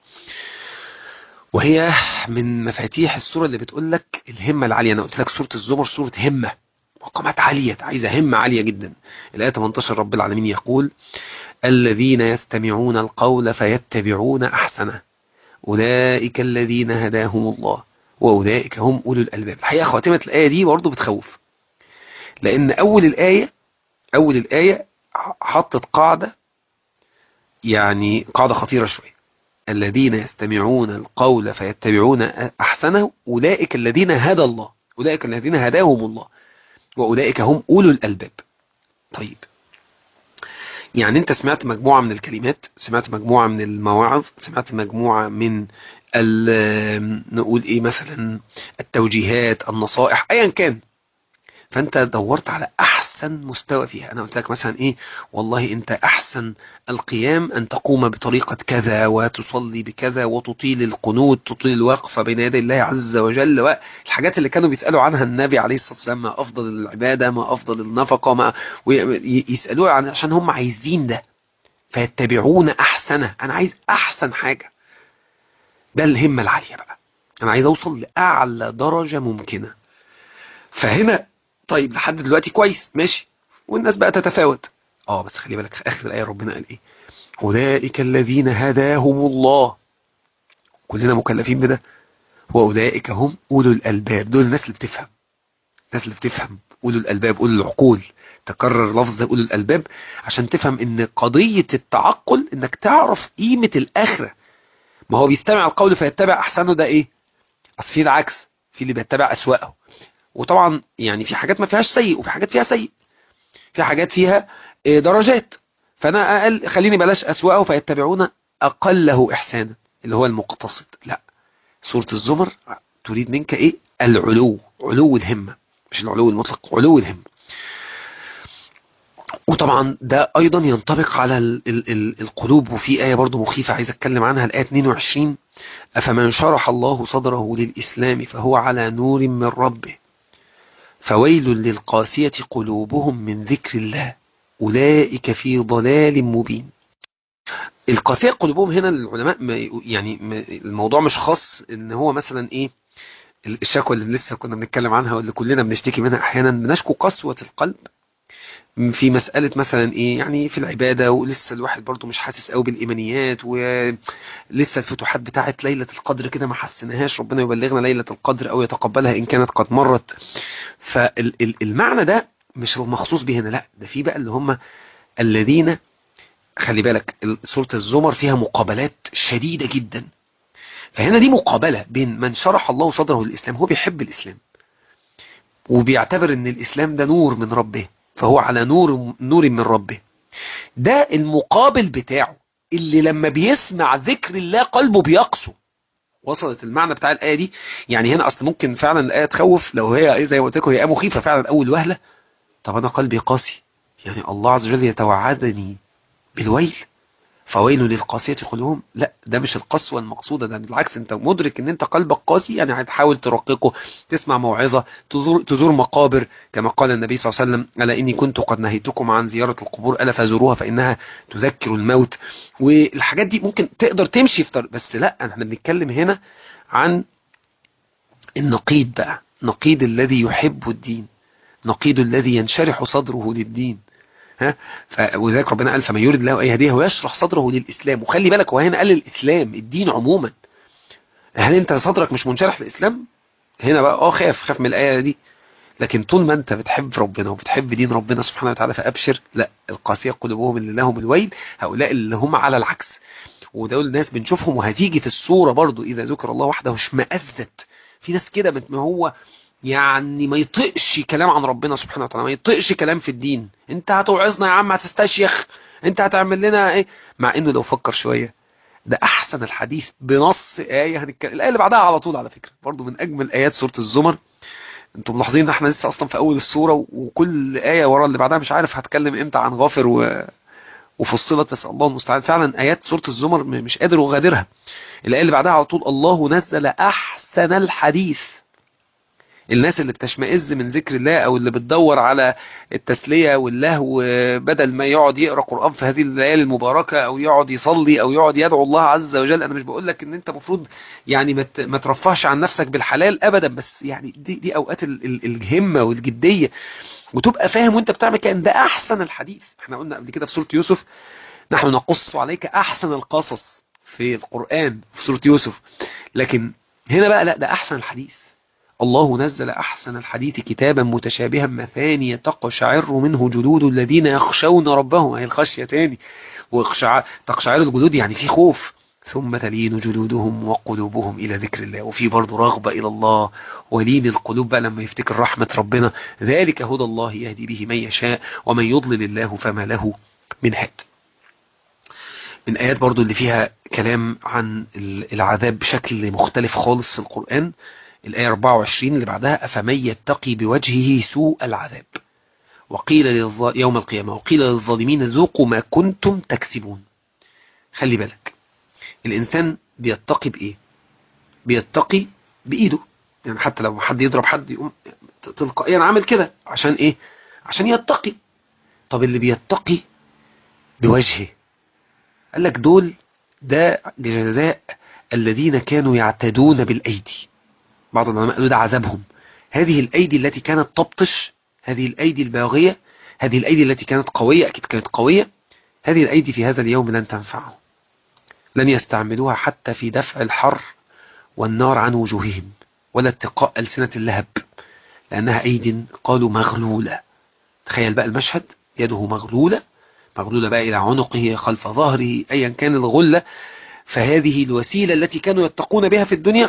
وهي من مفاتيح السورة اللي بتقول لك الهمة العالية. انا قلت لك سورة الزمر سورة همة، مقامات عالية، عايزة همة عالية جدا. الآية 18 رب العالمين يقول: الذين يستمعون القول فيتبعون أحسنه أولئك الذين هداهم الله وأولئك هم أولو الألباب. الحقيقة خاتمة الآية دي برضو بتخوف، لأن أول الآية حطت قاعدة، يعني قاعدة خطيرة شوية: الذين يستمعون القول فيتبعون أحسنه أولئك الذين هدى الله، أولئك الذين هداهم الله وأولئك هم أولو الألباب. طيب يعني انت سمعت مجموعة من الكلمات، سمعت مجموعة من المواعظ، سمعت مجموعة من نقول ايه مثلا التوجيهات، النصائح، ايا كان، فانت دورت على احسن مستوى فيها. انا قلت لك مثلا ايه، والله انت احسن القيام ان تقوم بطريقة كذا وتصلي بكذا وتطيل القنوت، تطيل الوقفة بين يدي الله عز وجل، والحاجات اللي كانوا بيسألوا عنها النبي عليه الصلاة والسلام: ما افضل العبادة، ما افضل النفقة، ما يسألوه عشان هم عايزين ده. فيتبعون احسنه، انا عايز احسن حاجة. ده الهمة العالية بقى، انا عايز اوصل لاعلى درجة ممكنة. فهنا طيب لحد دلوقتي كويس ماشي، والناس بقى تتفاوت. بس خلي بالك في اخر الايه ربنا قال ايه: اولئك الذين هداهم الله، كلنا مكلفين بده، واولئك هم اولو الالباب. دول الناس اللي بتفهم، الناس اللي بتفهم، اولو الالباب، اولو العقول. تكرر لفظ اولو الالباب عشان تفهم ان قضية التعقل انك تعرف قيمة الاخرة. ما هو بيستمع القول فيتبع احسنه، ده ايه؟ اصل في العكس، في اللي بيتبع اسوأه. وطبعا يعني في حاجات ما فيهاش سيء وفي حاجات فيها سيء، في حاجات فيها درجات. فانا اقل خليني بلاش اسوأه فيتبعون اقله احسانا اللي هو المقتصد. لا، سورة الزمر تريد منك ايه؟ العلو، علو الهمة، مش العلو المطلق، علو الهمة. وطبعا ده ايضا ينطبق على القلوب. وفي آية برضو مخيفة عايز اتكلم عنها، الآية 22: أفمن شرح الله صدره للإسلام فهو على نور من ربه فويل للقاسية قلوبهم من ذكر الله أولئك في ضلال مبين. القاسية قلوبهم هنا العلماء يعني الموضوع مش خاص ان هو مثلا ايه الشكوى اللي لسه كنا بنتكلم عنها واللي كلنا بنشتكي منها احيانا، بنشكو قسوة القلب في مسألة مثلا ايه، يعني في العبادة، ولسه الواحد برضو مش حاسس قوي بالإيمانيات، ولسه الفتوحات بتاعت ليلة القدر كده ما حسناهاش، ربنا يبلغنا ليلة القدر او يتقبلها ان كانت قد مرت. فالمعنى ده مش المخصوص به هنا، لا، ده في بقى اللي هم الذين، خلي بالك سورة الزمر فيها مقابلات شديدة جدا. فهنا دي مقابلة بين من شرح الله صدره للإسلام، هو بيحب الإسلام وبيعتبر ان الإسلام ده نور من ربه، فهو على نور من ربه. ده المقابل بتاعه اللي لما بيسمع ذكر الله قلبه بيقسو. وصلت المعنى بتاع الآية دي؟ يعني هنا أصل ممكن فعلا الآية تخوف لو هي زي ما قلت لكم، هي مخيفة فعلا أول وهلة. طب أنا قلبي قاسي، يعني الله عز وجل يتوعدني بالويل، فويل للقاسية قلوبهم. لا، ده مش القسوة المقصودة، ده بالعكس، انت مدرك ان انت قلبك قاسي، يعني هتحاول ترققه، تسمع موعظة، تزور مقابر، كما قال النبي صلى الله عليه وسلم: ألا إني كنت قد نهيتكم عن زيارة القبور ألا فزوروها فإنها تذكر الموت. والحاجات دي ممكن تقدر تمشي في طريق، بس لا، احنا بنتكلم هنا عن النقيض بقى، نقيض الذي يحب الدين، نقيض الذي ينشرح صدره للدين. ها، ولذلك ربنا قال: فمن يريد الله ان يهديه ويشرح صدره للاسلام. وخلي بالك هو هنا قال الاسلام، الدين عموما. هل انت صدرك مش منشرح للاسلام؟ هنا بقى خاف من الايه دي، لكن طول ما انت بتحب ربنا وبتحب دين ربنا سبحانه وتعالى فأبشر. لا، القاسية قلوبهم اللي لهم الويل هؤلاء اللي هم على العكس. ودول الناس بنشوفهم، وهتيجي في الصورة برضو إذا ذكر الله وحده اشمأزت. في ناس كده ما هو يعني ما يطقش كلام عن ربنا سبحانه وتعالى، ما يطقش كلام في الدين. انت هتوعظنا يا عم، هتستشيخ، انت هتعمل لنا ايه؟ مع انه لو فكر شوية ده احسن الحديث بنص آية هنتكلم الآية اللي بعدها على طول، على فكرة برضو من اجمل ايات سورة الزمر. انتم ملاحظين ان احنا لسه اصلا في اول السورة، وكل آية ورا اللي بعدها مش عارف هتكلم امتى عن غافر وفصلت، نسأل الله المستعان. فعلا آيات سورة الزمر مش قادر أغادرها. الآية اللي بعدها على طول الله نزل أحسن الحديث. الناس اللي بتشمئز من ذكر الله أو اللي بتدور على التسلية واللهو، بدل ما يقعد يقرأ قرآن في هذه الليالي المباركة أو يقعد يصلي أو يقعد يدعو الله عز وجل. أنا مش بقول لك إن أنت مفروض يعني ما ترفهش عن نفسك بالحلال أبدا، بس يعني دي أوقات الهمة والجدية، وتبقى فاهم وانت بتعمل كأن ده أحسن الحديث. احنا قلنا قبل كده في سورة يوسف نحن نقص عليك أحسن القصص في القرآن في سورة يوسف، لكن هنا بقى لا، ده أحسن الحديث. الله نزل أحسن الحديث كتابا متشابها مثانية تقشعر منه جلود الذين يخشون ربهم. هي الخشية تاني، تقشعر الجلود يعني في خوف. ثم تلين جلودهم وقلوبهم إلى ذكر الله. وفي برضه رغبة إلى الله، ولين القلوب بقى لما يفتكر رحمة ربنا. ذلك هدى الله يهدي به من يشاء ومن يضلل الله فما له من هاد. من آيات برضو اللي فيها كلام عن العذاب بشكل مختلف خالص في القرآن الآية 24 اللي بعدها أفمن يتقي بوجهه سوء العذاب وقيل يوم القيامة وقيل للظالمين ذوقوا ما كنتم تكسبون. خلي بالك، الإنسان بيتقي بإيه؟ بيتقي بإيده. يعني حتى لو حد يضرب حد يقوم تلقائيا عامل كده عشان إيه؟ عشان يتقي. طب اللي بيتقي بوجهه، قال لك دول ده جزاء الذين كانوا يعتدون بالأيدي. بعض العلماء قالوا ده عذابهم. هذه الأيدي التي كانت تبطش، هذه الأيدي الباغية، هذه الأيدي التي كانت قوية، أكيد كانت قوية، هذه الأيدي في هذا اليوم لن تنفعهم، لن يستعملوها حتى في دفع الحر والنار عن وجوههم ولا اتقاء ألسنة اللهب، لأنها أيدي قالوا مغلولة. تخيل بقى المشهد، يده مغلولة، مغلولة بقى إلى عنقه خلف ظهره أيا كان الغلة. فهذه الوسيلة التي كانوا يتقون بها في الدنيا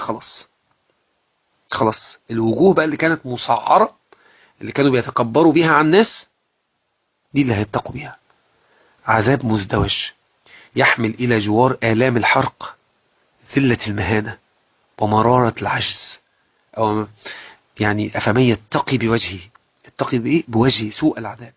خلاص الوجوه بقى اللي كانت مسعرة، اللي كانوا بيتكبروا بها عن الناس، دي اللي هيتقوا بها. عذاب مزدوج يحمل إلى جوار آلام الحرق ذلة المهانة ومرارة العجز. أو يعني أفمن يتقي بوجهه، يتقي بإيه؟ بوجهه سوء العذاب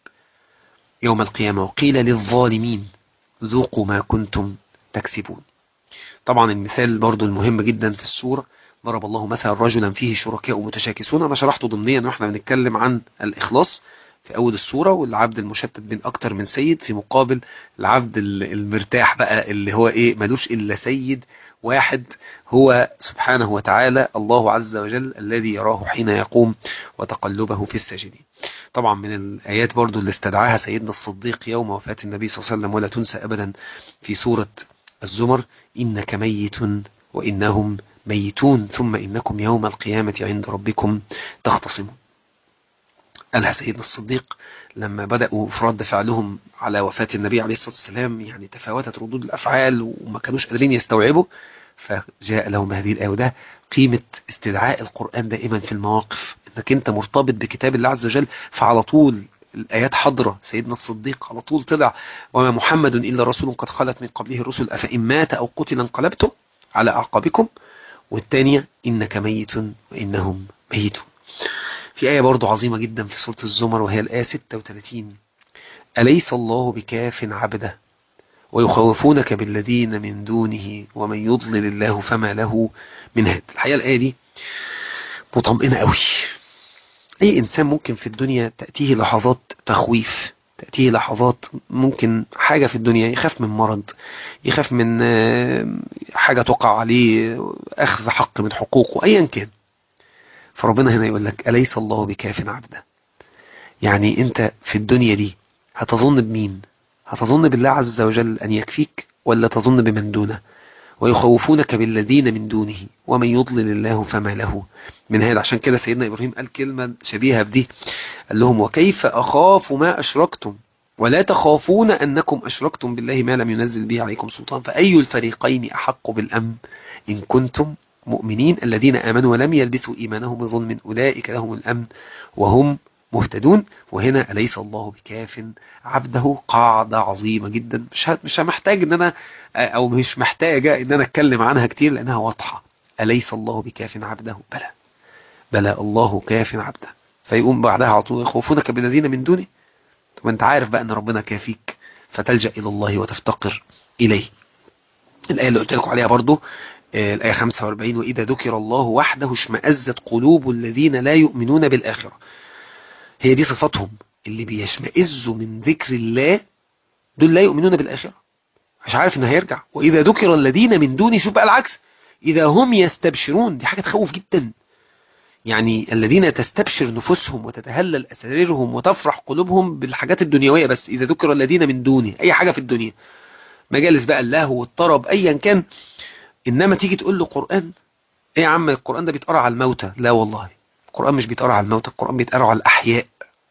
يوم القيامة وقيل للظالمين ذوقوا ما كنتم تكسبون. طبعا المثال برضو المهم جدا في السورة، ضرب الله مثلا رجلا فيه شركاء متشاكسون. أنا شرحته ضمنيا وإحنا بنتكلم عن الإخلاص في أول السورة، والعبد المشتت بين أكتر من سيد في مقابل العبد المرتاح بقى اللي هو إيه، ملوش إلا سيد واحد هو سبحانه وتعالى الله عز وجل الذي يراه حين يقوم وتقلبه في الساجدين. طبعا من الآيات برضو اللي استدعاها سيدنا الصديق يوم وفاة النبي صلى الله عليه وسلم ولا تنسى أبدا في سورة الزمر إنك ميت وإنهم ميتون ثم إنكم يوم القيامة عند ربكم تختصمون. قالها سيدنا الصديق لما بدأوا في رد فعلهم على وفاة النبي عليه الصلاة والسلام، يعني تفاوتت ردود الأفعال وما كانوش قادرين يستوعبوا، فجاء لهم هذه الآية. وده قيمة استدعاء القرآن دائما في المواقف، انك انت مرتبط بكتاب الله عز وجل، فعلى طول الآيات حضرة. سيدنا الصديق على طول طلع وما محمد إلا رسول قد خلت من قبله الرسل أفإن مات أو قتل انقلبتم على أعقابكم. والثانية إنك ميت وإنهم ميتون. في آية برضو عظيمة جدا في سورة الزمر وهي الآية 36 أليس الله بكاف عبده ويخوفونك بالذين من دونه ومن يضلل الله فما له من هاد. الحقيقة الآية دي مطمئنة قوي. أي إنسان ممكن في الدنيا تأتيه لحظات تخويف، تأتيه لحظات ممكن حاجة في الدنيا يخاف من مرض، يخاف من حاجة تقع عليه، أخذ حق من حقوقه أيا كان. فربنا هنا يقول لك أليس الله بكاف عبده. يعني أنت في الدنيا دي هتظن بمين؟ هتظن بالله عز وجل أن يكفيك ولا تظن بمن دونه؟ ويخوفونك بالذين من دونه ومن يضلل الله فما له من هذا. عشان كده سيدنا إبراهيم قال كلمة شبيهة بدي، قال لهم وكيف أخاف ما أشركتم ولا تخافون أنكم أشركتم بالله ما لم ينزل به عليكم سلطان فأي الفريقين أحق بالأمن إن كنتم مؤمنين الذين آمنوا ولم يلبسوا إيمانهم بظلم أولئك لهم الأمن وهم مهتدون. وهنا أليس الله بكاف عبده قاعدة عظيمة جدا، مش محتاج ان انا او مش محتاجة ان انا اتكلم عنها كتير لانها واضحة. أليس الله بكاف عبده؟ بلى، بلى الله كاف عبده. فيقوم بعدها على طول يخوفونك بالذين من دونه. طب انت عارف بقى ان ربنا كافيك فتلجأ الى الله وتفتقر اليه. الآية اللي قلت لكم عليها برضو الآية 45 وإذا ذكر الله وحده اشمأزت قلوب الذين لا يؤمنون بالآخرة. هي دي صفاتهم، اللي بيشمئزوا من ذكر الله دول لا يؤمنون بالآخرة، مش عارف انه هيرجع. وإذا ذكر الذين من دونه، شوف بقى العكس، إذا هم يستبشرون. دي حاجة تخوف جدا. يعني الذين تستبشر نفوسهم وتتهلل أسرارهم وتفرح قلوبهم بالحاجات الدنيوية بس. إذا ذكر الذين من دونه، أي حاجة في الدنيا، مجالس بقى اللهو والطرب أيا كان. إنما تيجي تقول له قرآن، إيه يا عم القرآن ده بيتقرأ على الموتى؟ لا والله، القرآن مش بيتقرأ على الموتى، القرآن بيتقرأ على الأحياء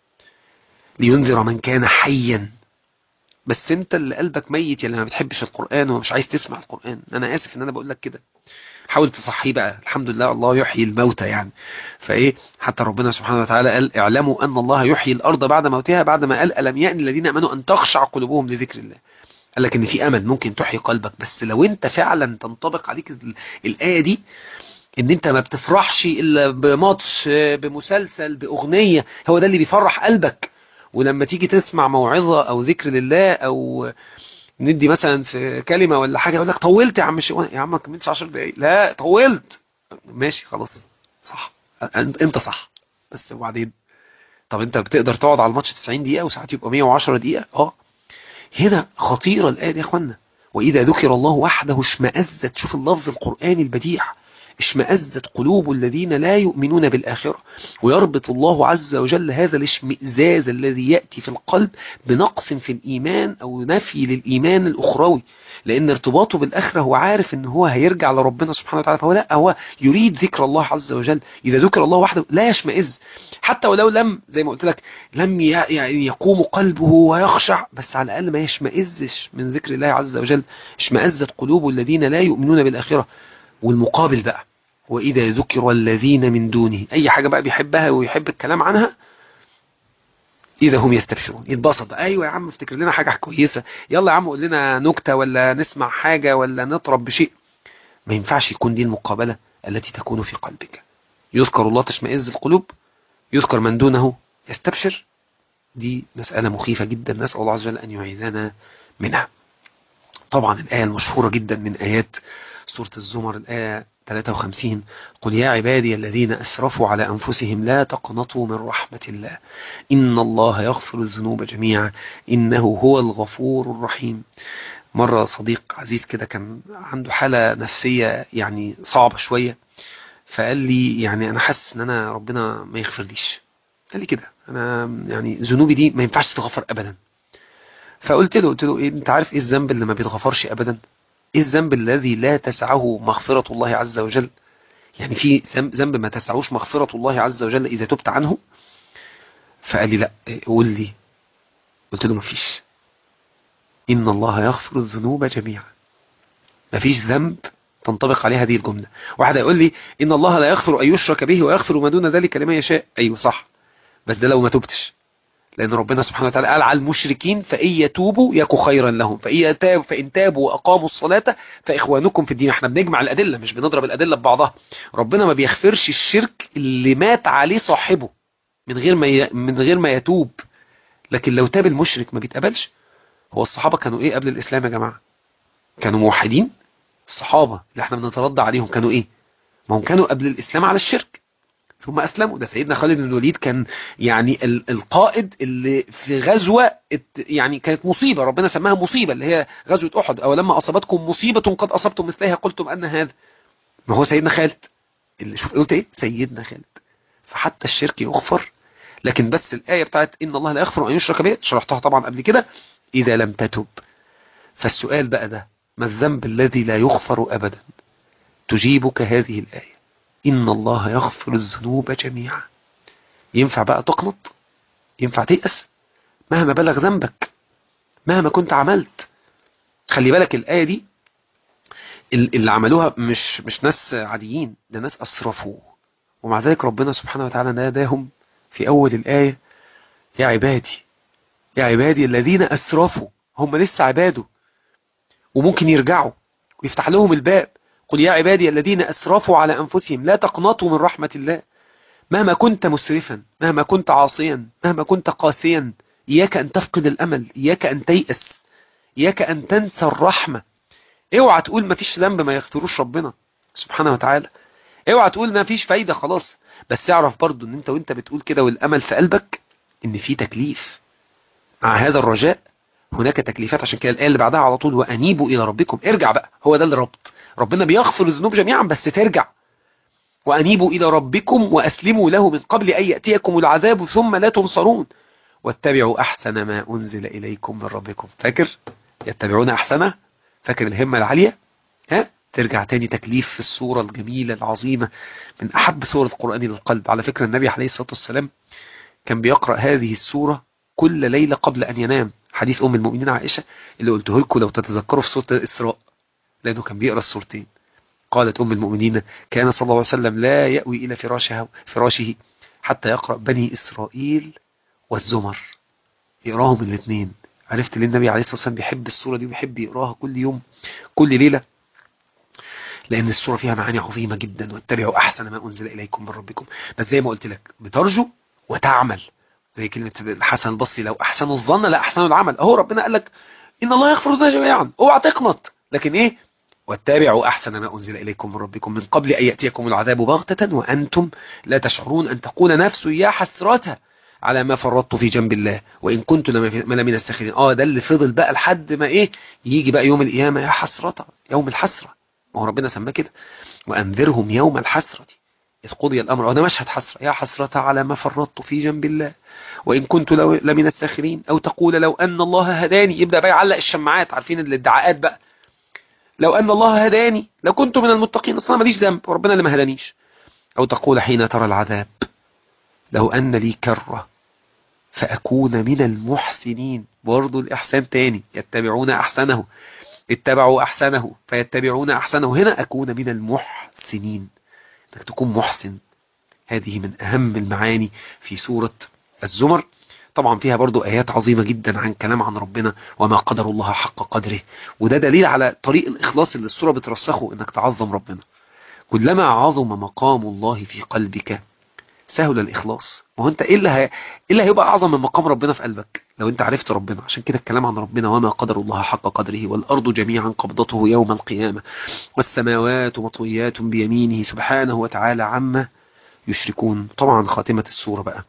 لينذر من كان حيا. بس انت اللي قلبك ميت، اللي ما بتحبش القرآن ومش عايز تسمع القرآن. انا اسف ان انا بقول لك كده، حاول تصحيه بقى. الحمد لله الله يحيي الموتى يعني. فايه، حتى ربنا سبحانه وتعالى قال اعلموا ان الله يحيي الارض بعد موتها، بعد ما قال الم يأن الذين امنوا ان تخشع قلوبهم لذكر الله. قال لك ان في امل ممكن تحيي قلبك، بس لو انت فعلا تنطبق عليك الايه دي، ان انت ما بتفرحش الا بماتش، بمسلسل، باغنيه، هو ده اللي بيفرح قلبك. ولما تيجي تسمع موعظه او ذكر لله او ندي مثلا في كلمه ولا حاجه، يقول لك طولت يا عم يا عم ما كملتش 10 دقايق. لا طولت، ماشي خلاص، صح، انت صح، بس وبعدين؟ طب انت بتقدر تقعد على الماتش 90 دقيقه وساعات يبقى 110 دقيقه؟ هنا خطيره الايه دي يا اخوانا. واذا ذكر الله وحده اشمئزت، شوف اللفظ القراني البديع، اشمئزت قلوب الذين لا يؤمنون بالآخرة. ويربط الله عز وجل هذا الاشمئزاز الذي يأتي في القلب بنقص في الإيمان أو نفي للإيمان الأخروي، لأن ارتباطه بالآخرة هو عارف أنه هو هيرجع لربنا سبحانه وتعالى، فهو لا، هو يريد ذكر الله عز وجل. إذا ذكر الله وحده لا يشمئز، حتى ولو لم، زي ما قلت لك، لم يقوم قلبه ويخشع، بس على الأقل ما يشمئزش من ذكر الله عز وجل. اشمئزت قلوب الذين لا يؤمنون بالآخرة. والمقابل بقى، وإذا ذكر الذين من دونه، أي حاجة بقى بيحبها ويحب الكلام عنها، إذا هم يستبشرون، يتبسط. أيوة يا عم افتكر لنا حاجة كويسة، يلا يا عم قول لنا نكتة ولا نسمع حاجة ولا نطرب بشيء. ما ينفعش يكون دي المقابلة التي تكون في قلبك. يذكر الله تشمئز القلوب، يذكر من دونه يستبشر. دي مسألة مخيفة جدا، نسأل الله عز وجل أن يعيذنا منها. طبعا الآية المشهورة جدا من آيات سورة الزمر، الآية 53: قل يا عبادي الذين أسرفوا على أنفسهم لا تقنطوا من رحمة الله إن الله يغفر الذنوب جميعا إنه هو الغفور الرحيم. مرة صديق عزيز كده كان عنده حالة نفسية يعني صعبة شوية، فقال لي يعني أنا حاسس إن أنا ربنا ما يغفر ليش. قال لي كده، أنا يعني ذنوبي دي ما ينفعش تغفر أبدا. فقلت له إيه، أنت عارف إيه الذنب اللي ما بيتغفرش أبدا؟ إيه الذنب الذي لا تسعه مغفرة الله عز وجل؟ يعني في ذنب ما تسعوش مغفرة الله عز وجل إذا تبت عنه؟ فقال لي لا، قول لي. قلت له مفيش. إن الله يغفر الذنوب جميعا. مفيش ذنب تنطبق عليه هذه الجملة. واحد يقول لي إن الله لا يغفر أن يشرك به ويغفر ما دون ذلك لمن يشاء. أيوة صح، بس ده لو ما تبتش، لأن ربنا سبحانه وتعالى قال على المشركين فإن يتوبوا يكو خيرا لهم فإن تابوا وأقاموا الصلاة فإخوانكم في الدين. احنا بنجمع الأدلة مش بنضرب الأدلة ببعضها. ربنا ما بيغفرش الشرك اللي مات عليه صاحبه من غير ما يتوب، لكن لو تاب المشرك ما بيتقبلش. هو الصحابة كانوا ايه قبل الإسلام يا جماعة؟ كانوا موحدين. الصحابة اللي احنا بنترضى عليهم كانوا ايه؟ ما هم كانوا قبل الإسلام على الشرك ثم أسلموا. ده سيدنا خالد بن الوليد كان يعني القائد اللي في غزوة يعني كانت مصيبة، ربنا سماها مصيبة، اللي هي غزوة أحد. أو لما أصابتكم مصيبة قد أصبتم مثلها قلتم أن هذا. ما هو سيدنا خالد اللي، شوف قلت إيه، سيدنا خالد. فحتى الشرك يغفر، لكن بس الآية بتاعت إن الله لا يغفر أن يشرك به شرحتها طبعا قبل كده، إذا لم تتب. فالسؤال بقى ده ما الذنب الذي لا يغفر أبدا؟ تجيبك هذه الآية: إن الله يغفر الذنوب جميعا. ينفع بقى تقنط؟ ينفع تيأس؟ مهما بلغ ذنبك، مهما كنت عملت. خلي بالك الآية دي اللي عملوها مش ناس عاديين، ده ناس أسرفوا، ومع ذلك ربنا سبحانه وتعالى ناداهم في أول الآية: يا عبادي، يا عبادي الذين أسرفوا. هم لسه عباده وممكن يرجعوا ويفتح لهم الباب. قل يا عبادي الذين أسرفوا على أنفسهم لا تقنطوا من رحمة الله. مهما كنت مسرفا، مهما كنت عاصيا، مهما كنت قاسيا، إياك أن تفقد الأمل، إياك أن تيأس، إياك أن تنسى الرحمة. اوعى تقول ما فيش ذنب ما يغفروش ربنا سبحانه وتعالى. اوعى تقول ما فيش فايدة خلاص. بس اعرف برضو ان انت وانت بتقول كده والأمل في قلبك ان في تكليف. مع هذا الرجاء هناك تكليفات. عشان كده الآية اللي بعدها على طول: وأنيبوا إلى ربكم. ارجع بقى، هو ده الربط. ربنا بيغفر الذنوب جميعا بس ترجع. وأنيبوا إلى ربكم وأسلموا له من قبل أن يأتيكم العذاب ثم لا تنصرون واتبعوا أحسن ما أنزل إليكم من ربكم. فاكر يتبعون أحسنه؟ فاكر الهمة العالية؟ ها؟ ترجع تاني تكليف في السورة الجميلة العظيمة من أحب سورة القرآن للقلب. على فكرة النبي عليه الصلاة والسلام كان بيقرأ هذه السورة كل ليلة قبل أن ينام. حديث أم المؤمنين عائشة اللي قلته لكم لو تتذكروا في سورة الإسراء، لأنه كان بيقرأ السورتين. قالت أم المؤمنين: كان صلى الله عليه وسلم لا يأوي إلى فراشه حتى يقرأ بني إسرائيل والزمر. يقراهم الاثنين. عرفت ليه النبي عليه الصلاة والسلام بيحب السورة دي ويحب يقراها كل يوم كل ليلة؟ لأن السورة فيها معاني عظيمة جدا. واتبعوا أحسن ما أنزل إليكم من ربكم. بس زي ما قلت لك بترجو وتعمل. زي كلمة الحسن البصري: لو أحسنوا الظن لا أحسنوا العمل. أهو ربنا قال لك إن الله يغفر الذنوب جميعا، اوعى تقنط. لكن إيه؟ واتبعوا أحسن ما أنزل إليكم من ربكم من قبل أن يأتيكم العذاب بغتة وأنتم لا تشعرون أن تقول نفس يا حسرتها على ما فرطت في جنب الله وإن كنت لمن الساخرين. ده اللي فضل بقى لحد ما إيه يجي بقى يوم القيامة. يا حسرتها، يوم الحسرة. ما هو ربنا سماه كده: وأنذرهم يوم الحسرة إذ قضي الأمر. ده مشهد حسرة: يا حسرة على ما فرطت في جنب الله وإن كنت لمن الساخرين. أو تقول لو أن الله هداني. يبدأ بقى يعلق الشماعات. عارفين الادعاءات بقى: لو أن الله هداني لكنت من المتقين. أصلا ماليش ذنب وربنا اللي ما هدانيش. أو تقول حين ترى العذاب: لو أن لي كرة فأكون من المحسنين. برضو الإحسان تاني: يتبعون أحسنه. اتبعوا أحسنه فيتبعون أحسنه. هنا أكون من المحسنين، أنك تكون محسن. هذه من أهم المعاني في سورة الزمر. طبعا فيها برضو آيات عظيمة جدا عن كلام عن ربنا وما قدر الله حق قدره. وده دليل على طريق الإخلاص اللي السورة بترسخه، إنك تعظم ربنا. كلما عظم مقام الله في قلبك سهل الإخلاص. وهو أنت إيه اللي هيبقى أعظم من مقام ربنا في قلبك لو أنت عرفت ربنا؟ عشان كده الكلام عن ربنا: وما قدر الله حق قدره والأرض جميعا قبضته يوم القيامة والسماوات مطويات بيمينه سبحانه وتعالى عما يشركون. طبعا خاتمة السورة بقى: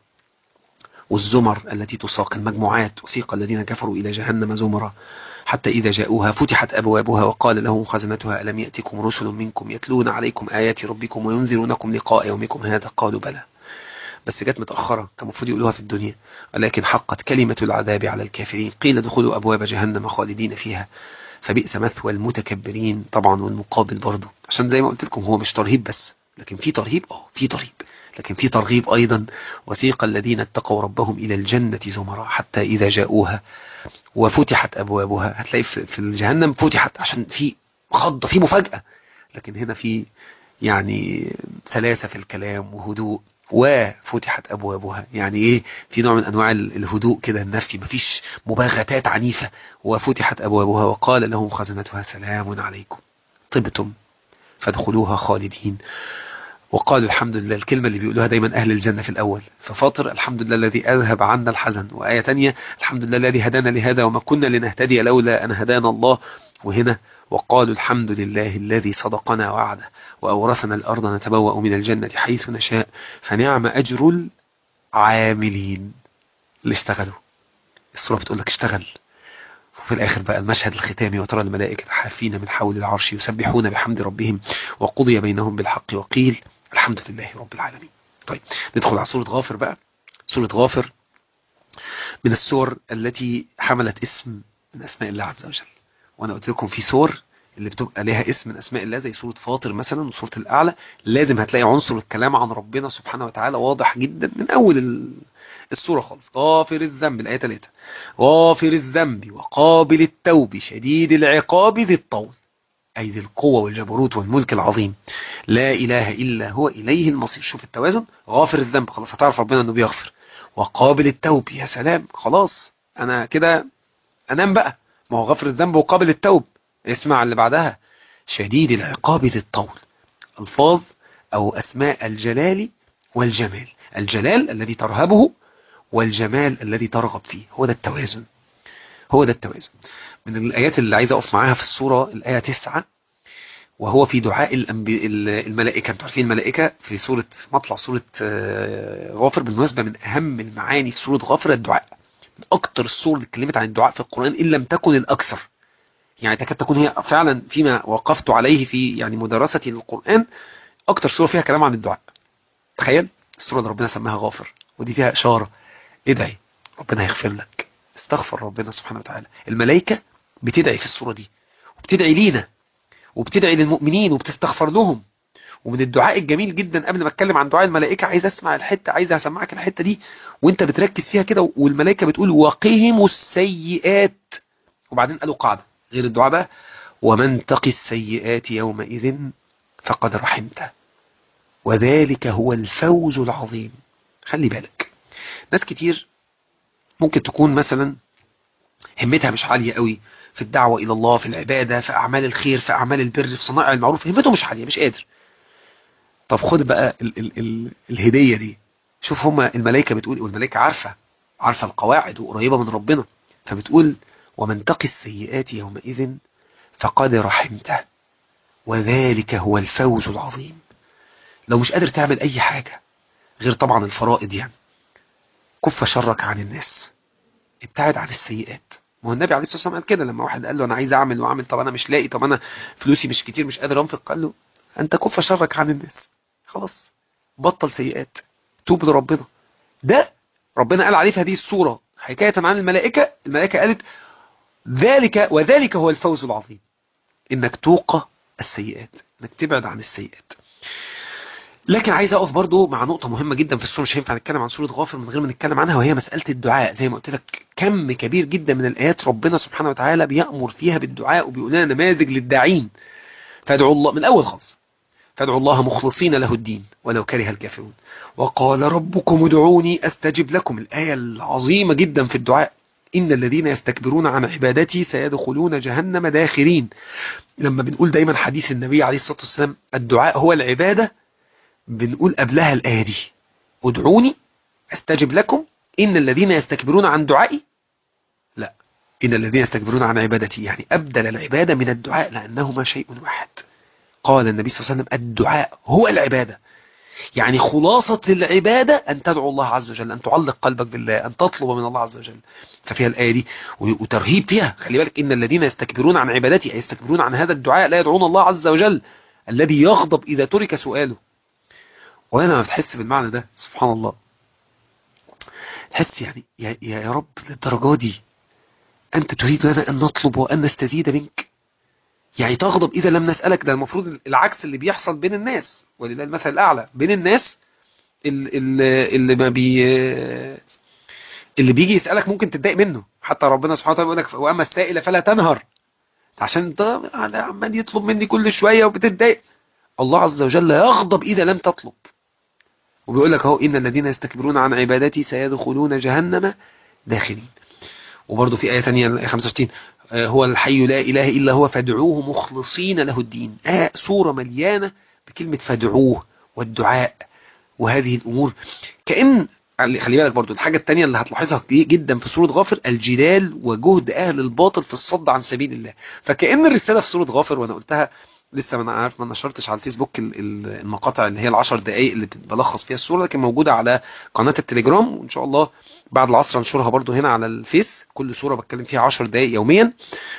والزمر التي تساق المجموعات. وسيق الذين كفروا إلى جهنم زمرا حتى إذا جاءوها فتحت أبوابها وقال لهم خزنتها ألم يأتكم رسل منكم يتلون عليكم آيات ربكم وينذرونكم لقاء يومكم هذا قالوا بلى. بس جت متأخرة، كان المفروض يقولوها في الدنيا. ولكن حقت كلمة العذاب على الكافرين قيل ادخلوا أبواب جهنم خالدين فيها فبئس مثوى المتكبرين. طبعا والمقابل برضه، عشان زي ما قلت لكم هو مش ترهيب بس، لكن في ترهيب في ترهيب، لكن في ترغيب أيضا. وسيق الذين اتقوا ربهم إلى الجنة زمرا حتى إذا جاءوها وفتحت أبوابها. هتلاقي في الجهنم فتحت عشان في خضة، في مفاجأة. لكن هنا في يعني سلاسة في الكلام وهدوء. وفتحت أبوابها يعني إيه؟ في نوع من أنواع الهدوء كده النفسي، مفيش مباغتات عنيفة. وفتحت أبوابها وقال لهم خزنتها سلام عليكم طبتم فادخلوها خالدين وقالوا الحمد لله. الكلمة اللي بيقولوها دايما أهل الجنة في الأول. ففاطر: الحمد لله الذي أذهب عنا الحزن. وآية تانية: الحمد لله الذي هدانا لهذا وما كنا لنهتدي لولا أن هدانا الله. وهنا: وقالوا الحمد لله الذي صدقنا وعده وأورثنا الأرض نتبوأ من الجنة حيث نشاء فنعم أجر العاملين. اللي اشتغلوا. السورة بتقول لك اشتغل. وفي الآخر بقى المشهد الختامي: وترى الملائكة حافين من حول العرش يسبحون بحمد ربهم وقضي بينهم بالحق وقيل الحمد لله رب العالمين. طيب ندخل على سورة غافر بقى. سورة غافر من السور التي حملت اسم من أسماء الله عز وجل. وأنا قلت لكم في سور اللي بتبقى ليها اسم من اسماء الله زي سورة فاطر مثلا وسورة الاعلى، لازم هتلاقي عنصر الكلام عن ربنا سبحانه وتعالى واضح جدا من اول السورة خالص. غافر الذنب، الآية 3، غافر الذنب وقابل التوب شديد العقاب ذي الطول، أي ذي القوة والجبروت والملك العظيم، لا إله إلا هو إليه المصير. شوف التوازن، غافر الذنب خلاص هتعرف ربنا أنه بيغفر، وقابل التوب يا سلام خلاص أنا كده أنام بقى، ما هو غافر الذنب وقابل التوب. اسمع اللي بعدها، شديد العقاب ذي الطول. ألفاظ أو أسماء الجلال والجمال، الجلال الذي ترهبه والجمال الذي ترغب فيه، هو ده التوازن، هو ده التوازن. من الآيات اللي عايز أقف معاها في السورة الآية 9، وهو في دعاء الملائكة. انتوا عارفين الملائكة في مطلع سورة غافر بالمناسبة من أهم المعاني في سورة غافر الدعاء، من أكتر السور اللي اتكلمت عن الدعاء في القرآن إن لم تكن الأكثر، يعني تكاد تكون هي فعلا فيما وقفت عليه في يعني مدرستي للقرآن أكتر سورة فيها كلام عن الدعاء. تخيل السورة اللي ربنا سماها غافر، ودي فيها إشارة، ادعي ربنا يغفر لك، استغفر ربنا سبحانه وتعالى. الملائكة بتدعي في السورة دي، وبتدعي لينا، وبتدعي للمؤمنين، وبتستغفر لهم. ومن الدعاء الجميل جدا، قبل ما اتكلم عن دعاء الملائكة عايز اسمع الحتة، عايز اسمعك الحتة دي وانت بتركز فيها كده. والملائكة بتقول وقهم السيئات، وبعدين قالوا قاعدة غير الدعاء بقى، ومن تقي السيئات يومئذ فقد رحمته وذلك هو الفوز العظيم. خلي بالك، ناس كتير ممكن تكون مثلا همتها مش عالية قوي في الدعوة إلى الله، في العبادة، في أعمال الخير، في أعمال البر، في صنائع المعروف، همته مش عالية، مش قادر. طب خد بقى ال الهدية دي. شوف هما الملائكة بتقول، والملائكة عارفة القواعد وقريبة من ربنا، فبتقول ومن تقي السيئات يومئذ فقد رحمته وذلك هو الفوز العظيم. لو مش قادر تعمل أي حاجة غير طبعا الفرائض، يعني كف شرك عن الناس، ابتعد عن السيئات. ما هو النبي عليه الصلاة والسلام قال كده، لما واحد قال له أنا عايز أعمل وأعمل، طب أنا مش لاقي، طب أنا فلوسي مش كتير مش قادر أنفق، قال له أنت كف شرك عن الناس، خلاص بطل سيئات، توب لربنا. ده ربنا قال عليه في هذه السورة حكاية عن الملائكة. الملائكة قالت وذلك هو الفوز العظيم، إنك توقى السيئات، إنك تبعد عن السيئات. لكن عايز اقف برضو مع نقطة مهمة جدا في السورة، مش هينفع نتكلم عن سورة غافر من غير ما نتكلم عنها، وهي مسألة الدعاء. زي ما قلت لك كم كبير جدا من الآيات ربنا سبحانه وتعالى بيأمر فيها بالدعاء، وبيقول لنا نماذج للداعين. فادعوا الله من الأول خالص، فادعوا الله مخلصين له الدين ولو كره الكافرون، وقال ربكم ادعوني أستجب لكم. الآية العظيمة جدا في الدعاء، إن الذين يستكبرون عن عبادتي سيدخلون جهنم داخرين. لما بنقول دايما حديث النبي عليه الصلاة والسلام الدعاء هو العبادة، بنقول قبلها الآية دي ادعوني استجب لكم، إن الذين يستكبرون عن دعائي، لا، إن الذين يستكبرون عن عبادتي، يعني أبدل العبادة من الدعاء لأنهما شيء واحد. قال النبي صلى الله عليه وسلم الدعاء هو العبادة، يعني خلاصة العبادة أن تدعو الله عز وجل، أن تعلق قلبك بالله، أن تطلب من الله عز وجل. ففيها الآية دي وترهيب فيها، خلي بالك إن الذين يستكبرون عن عبادتي، أي يستكبرون عن هذا الدعاء، لا يدعون الله عز وجل الذي يغضب إذا ترك سؤاله. وانا ما بتحس بالمعنى ده سبحان الله، تحس يعني يا رب للدرجة دي أنت تريد لنا أن نطلب وأن نستزيد منك؟ يعني تغضب إذا لم نسألك؟ ده المفروض العكس اللي بيحصل بين الناس، ولله المثل الأعلى بين الناس. اللي ما بي اللي بيجي يسألك ممكن تتضايق منه، حتى ربنا سبحانه وتعالى يقول لك وأما السائل فلا تنهر، عشان ده عمال يطلب مني كل شوية وبتتضايق. الله عز وجل يغضب إذا لم تطلب، وبيقول لك اهو إن الذين يستكبرون عن عبادتي سيدخلون جهنم داخلين. وبرضه في آية ثانية 65 هو الحي لا إله إلا هو فادعوه مخلصين له الدين. سورة مليانة بكلمة فادعوه والدعاء وهذه الأمور. كأن خلي بالك برضه الحاجة الثانية اللي هتلاحظها جدا في سورة غافر الجدال وجهد أهل الباطل في الصد عن سبيل الله. فكأن الرسالة في سورة غافر، وأنا قلتها لسه ما انا عارف ما نشرتش على الفيسبوك المقاطع اللي هي ال10 دقائق اللي بلخص فيها الصورة، لكن موجودة على قناة التليجرام، وان شاء الله بعد العصر انشرها برضو هنا على الفيس. كل صورة بتكلم فيها 10 دقائق يوميا.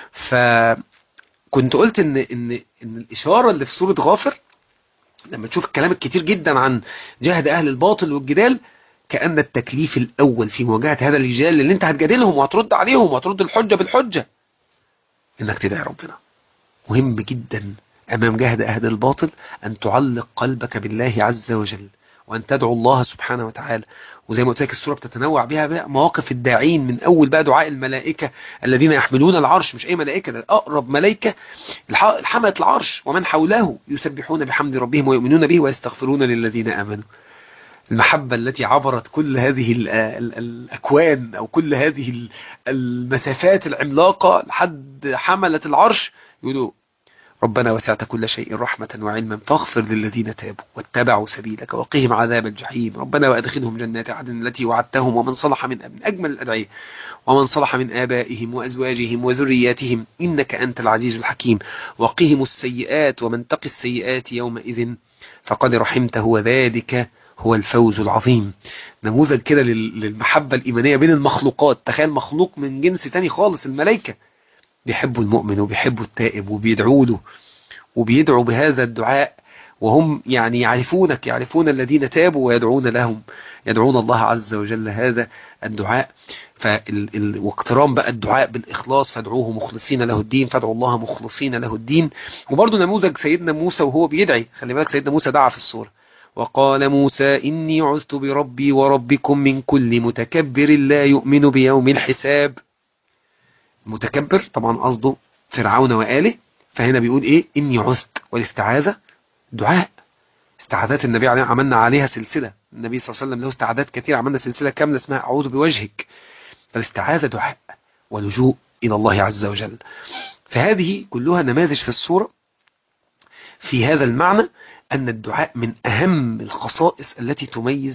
فكنت قلت ان الاشارة اللي في سورة غافر لما تشوف الكلام الكتير جدا عن جهد اهل الباطل والجدال، كأن التكليف الاول في مواجهة هذا الجدال اللي انت هتجادلهم وهترد عليهم وهترد الحجة بالحجة انك تدعي ربنا. مهم جدا أمام جهد أهل الباطل أن تعلق قلبك بالله عز وجل، وأن تدعو الله سبحانه وتعالى. وزي ما قلت لك السورة بتتنوع بها مواقف الداعين، من أول بقى دعاء الملائكة الذين يحملون العرش، مش أي ملائكة، ده أقرب ملائكة حملة العرش ومن حوله يسبحون بحمد ربهم ويؤمنون به ويستغفرون للذين آمنوا. المحبة التي عبرت كل هذه الأكوان أو كل هذه المسافات العملاقة لحد حملة العرش، يقولوا ربنا وسعت كل شيء رحمة وعلما فاغفر للذين تابوا واتبعوا سبيلك وقهم عذاب الجحيم ربنا وأدخلهم جنات عدن التي وعدتهم ومن صلح من أجمل الأدعية ومن صلح من آبائهم وأزواجهم وذرياتهم إنك أنت العزيز الحكيم وقهم السيئات ومن تق السيئات يومئذ فقد رحمته وذلك هو الفوز العظيم. نموذج كده للمحبة الإيمانية بين المخلوقات. تخيل مخلوق من جنس تاني خالص، الملائكة، بيحبوا المؤمن وبيحبوا التائب وبيدعوا له وبيدعوا بهذا الدعاء، وهم يعني يعرفون الذين تابوا ويدعون لهم، يدعون الله عز وجل هذا الدعاء. واقتران بقى الدعاء بالإخلاص، فادعوه مخلصين له الدين، فادعوا الله مخلصين له الدين. وبرضه نموذج سيدنا موسى وهو بيدعي، خلي بالك سيدنا موسى دعا في السورة وقال موسى إني عذت بربي وربكم من كل متكبر لا يؤمن بيوم الحساب. متكبر طبعا قصده فرعون وآله، فهنا بيقول ايه؟ اني عزت. والاستعاذة دعاء. استعاذات النبي عليه عملنا عليها سلسلة، النبي صلى الله عليه وسلم له استعاذات كثيرة، عملنا سلسلة كاملة اسمها أعوذ بوجهك. فالاستعاذة دعاء ولجوء إلى الله عز وجل. فهذه كلها نماذج في السورة في هذا المعنى، أن الدعاء من أهم الخصائص التي تميز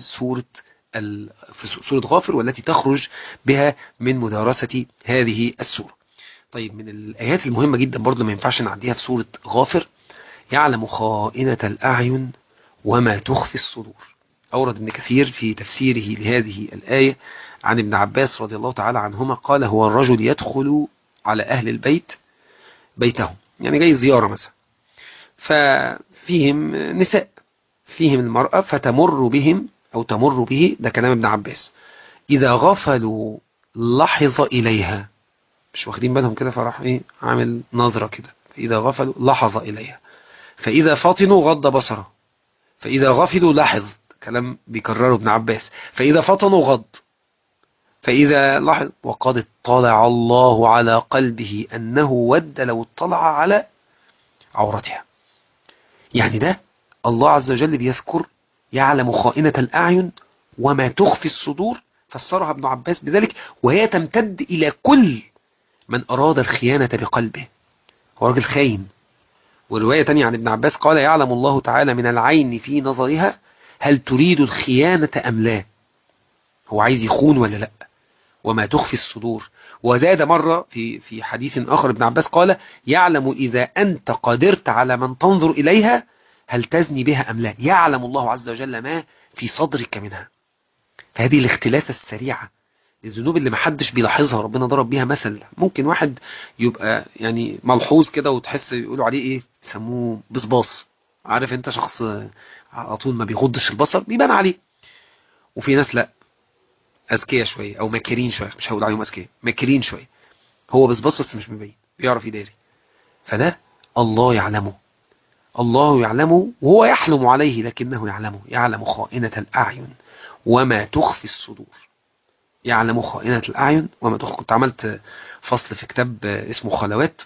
في سورة غافر، والتي تخرج بها من مدارسة هذه السورة. طيب من الآيات المهمة جدا برضو ما ينفعش نعديها في سورة غافر، يعلم خائنة الأعين وما تخفي الصدور. أورد ابن كثير في تفسيره لهذه الآية عن ابن عباس رضي الله تعالى عنهما قال هو الرجل يدخل على أهل البيت بيتهم، يعني جاي زيارة مثلا، ففيهم نساء، فيهم المرأة، فتمر بهم أو تمر به، ده كلام ابن عباس، إذا غفلوا لحظ إليها، مش واخدين بالهم كده، فراح ايه عامل نظرة كده، فإذا غفلوا لحظ إليها، فإذا فطنوا غض بصره، فإذا غفلوا لاحظ، كلام بيكرره ابن عباس، فإذا فطنوا غض، فإذا لاحظ وقد اطلع الله على قلبه أنه ود لو اطلع على عورتها. يعني ده الله عز وجل بيذكر يعلم خائنة الأعين وما تخفي الصدور، فسرها ابن عباس بذلك، وهي تمتد إلى كل من أراد الخيانة بقلبه، هو راجل خاين. ورواية تانية عن ابن عباس قال يعلم الله تعالى من العين في نظرها هل تريد الخيانة أم لا، هو عايز يخون ولا لا، وما تخفي الصدور. وزاد مرة في حديث آخر ابن عباس قال يعلم إذا أنت قدرت على من تنظر إليها هل تزني بها أم لا، يعلم الله عز وجل ما في صدرك منها. فهذه الاختلاف السريعة، الذنوب اللي محدش بيلاحظها، ربنا ضرب بيها مثل. ممكن واحد يبقى يعني ملحوظ كده وتحس يقولوا عليه ايه، يسموه بصباص، عارف انت شخص على طول ما بيغضش البصر، بيبان عليه. وفي ناس لا، اذكياء شويه او ماكرين شويه، مش هقول عليهم اذكياء، ماكرين شويه، هو بصباص بس مش مبين، بيعرف يداري. فده الله يعلمه، الله يعلمه وهو يحلم عليه لكنه يعلمه، يعلم خائنة الأعين وما تخفي الصدور. يعلم خائنة الأعين وما تخفي. كنت عملت فصل في كتاب اسمه خلوات،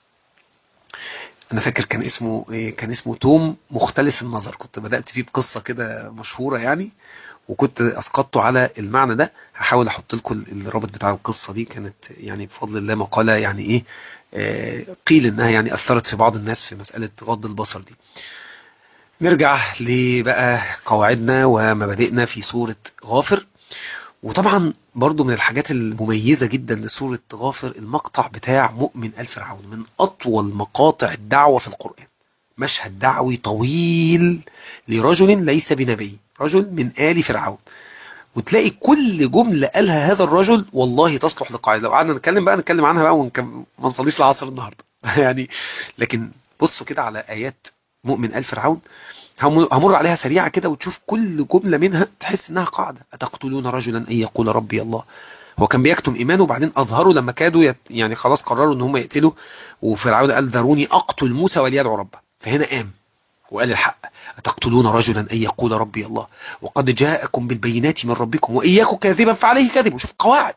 أنا فاكر كان اسمه توم مختلف النظر، كنت بدأت فيه بقصة كده مشهورة يعني، وكنت أسقطته على المعنى ده. هحاول أحط لكم الرابط بتاع القصة دي، كانت يعني بفضل الله مقالة يعني إيه، قيل إنها يعني أثرت في بعض الناس في مسألة غض البصر دي. نرجع لبقى قواعدنا ومبادئنا في سورة غافر. وطبعا برضو من الحاجات المميزة جدا لسورة غافر المقطع بتاع مؤمن آل فرعون، من أطول مقاطع الدعوة في القرآن، مشهد دعوي طويل لرجل ليس بنبي، رجل من آل فرعون، وتلاقي كل جملة قالها هذا الرجل والله تصلح لقاعدة. لو قعدنا نتكلم عنها بقى ما نصليش العصر النهاردة يعني. لكن بصوا كده على آيات مؤمن آل فرعون، همر عليها سريعة كده، وتشوف كل جملة منها تحس انها قاعدة. أتقتلون رجلا أن يقول ربي الله، هو كان بيكتم إيمانه، وبعدين أظهروا لما كادوا يعني خلاص قرروا إن هم يقتلوا، وفرعون قال ذروني أقتل موسى وليدعو ربه. فهنا قام وقال الحق: أتقتلون رجلا أن يقول ربي الله وقد جاءكم بالبينات من ربكم وإياكم كاذبا فعليه كذب. وشوف قواعد.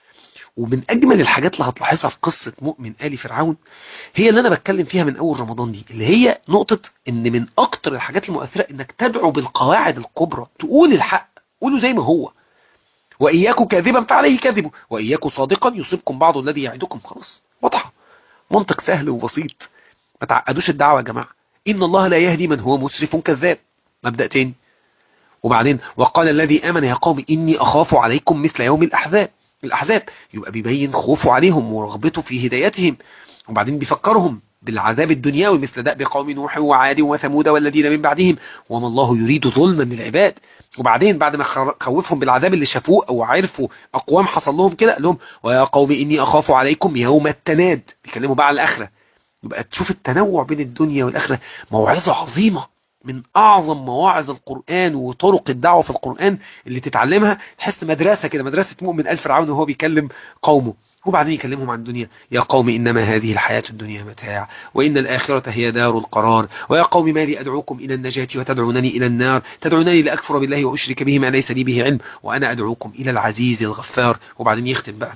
ومن أجمل الحاجات اللي هتلاحظها في قصة مؤمن آل فرعون هي اللي أنا بتكلم فيها من أول رمضان دي، اللي هي نقطة إن من أكتر الحاجات المؤثرة إنك تدعو بالقواعد الكبرى، تقول الحق، قوله زي ما هو: وإياكم كاذبا فعليه كذبه وإياكم صادقا يصيبكم بعض الذي يعدكم. خلاص، واضحة، منطق سهل وبسيط. ما تعقدوش الدعوة يا جماعة. إن الله لا يهدي من هو مسرف كذاب. مبدأ تاني. وبعدين: وقال الذي آمن يا قوم إني أخاف عليكم مثل يوم الأحزاب. يبقى بيبين خوفه عليهم ورغبته في هدايتهم، وبعدين بيفكرهم بالعذاب الدنيوي مثل دأب قوم نوح وعاد وثمود والذين من بعدهم وما الله يريد ظلما للعباد. وبعدين بعد ما خوفهم بالعذاب اللي شافوه او عرفوا اقوام حصل لهم كده، قال لهم: ويا قوم اني اخاف عليكم يوم التناد. بيكلموا بقى على الاخره. يبقى تشوف التنوع بين الدنيا والاخره. موعظه عظيمه من اعظم مواعظ القرآن وطرق الدعوة في القرآن اللي تتعلمها تحس مدرسة كده، مدرسة مؤمن آل فرعون وهو بيكلم قومه. وبعدين يكلمهم عن الدنيا: يا قوم إنما هذه الحياة الدنيا متاع وإن الآخرة هي دار القرار. ويا قوم ما لي أدعوكم إلى النجاة وتدعونني إلى النار، تدعونني لأكفر بالله وأشرك به ما ليس لي به علم وأنا أدعوكم إلى العزيز الغفار. وبعدين يختم بقى: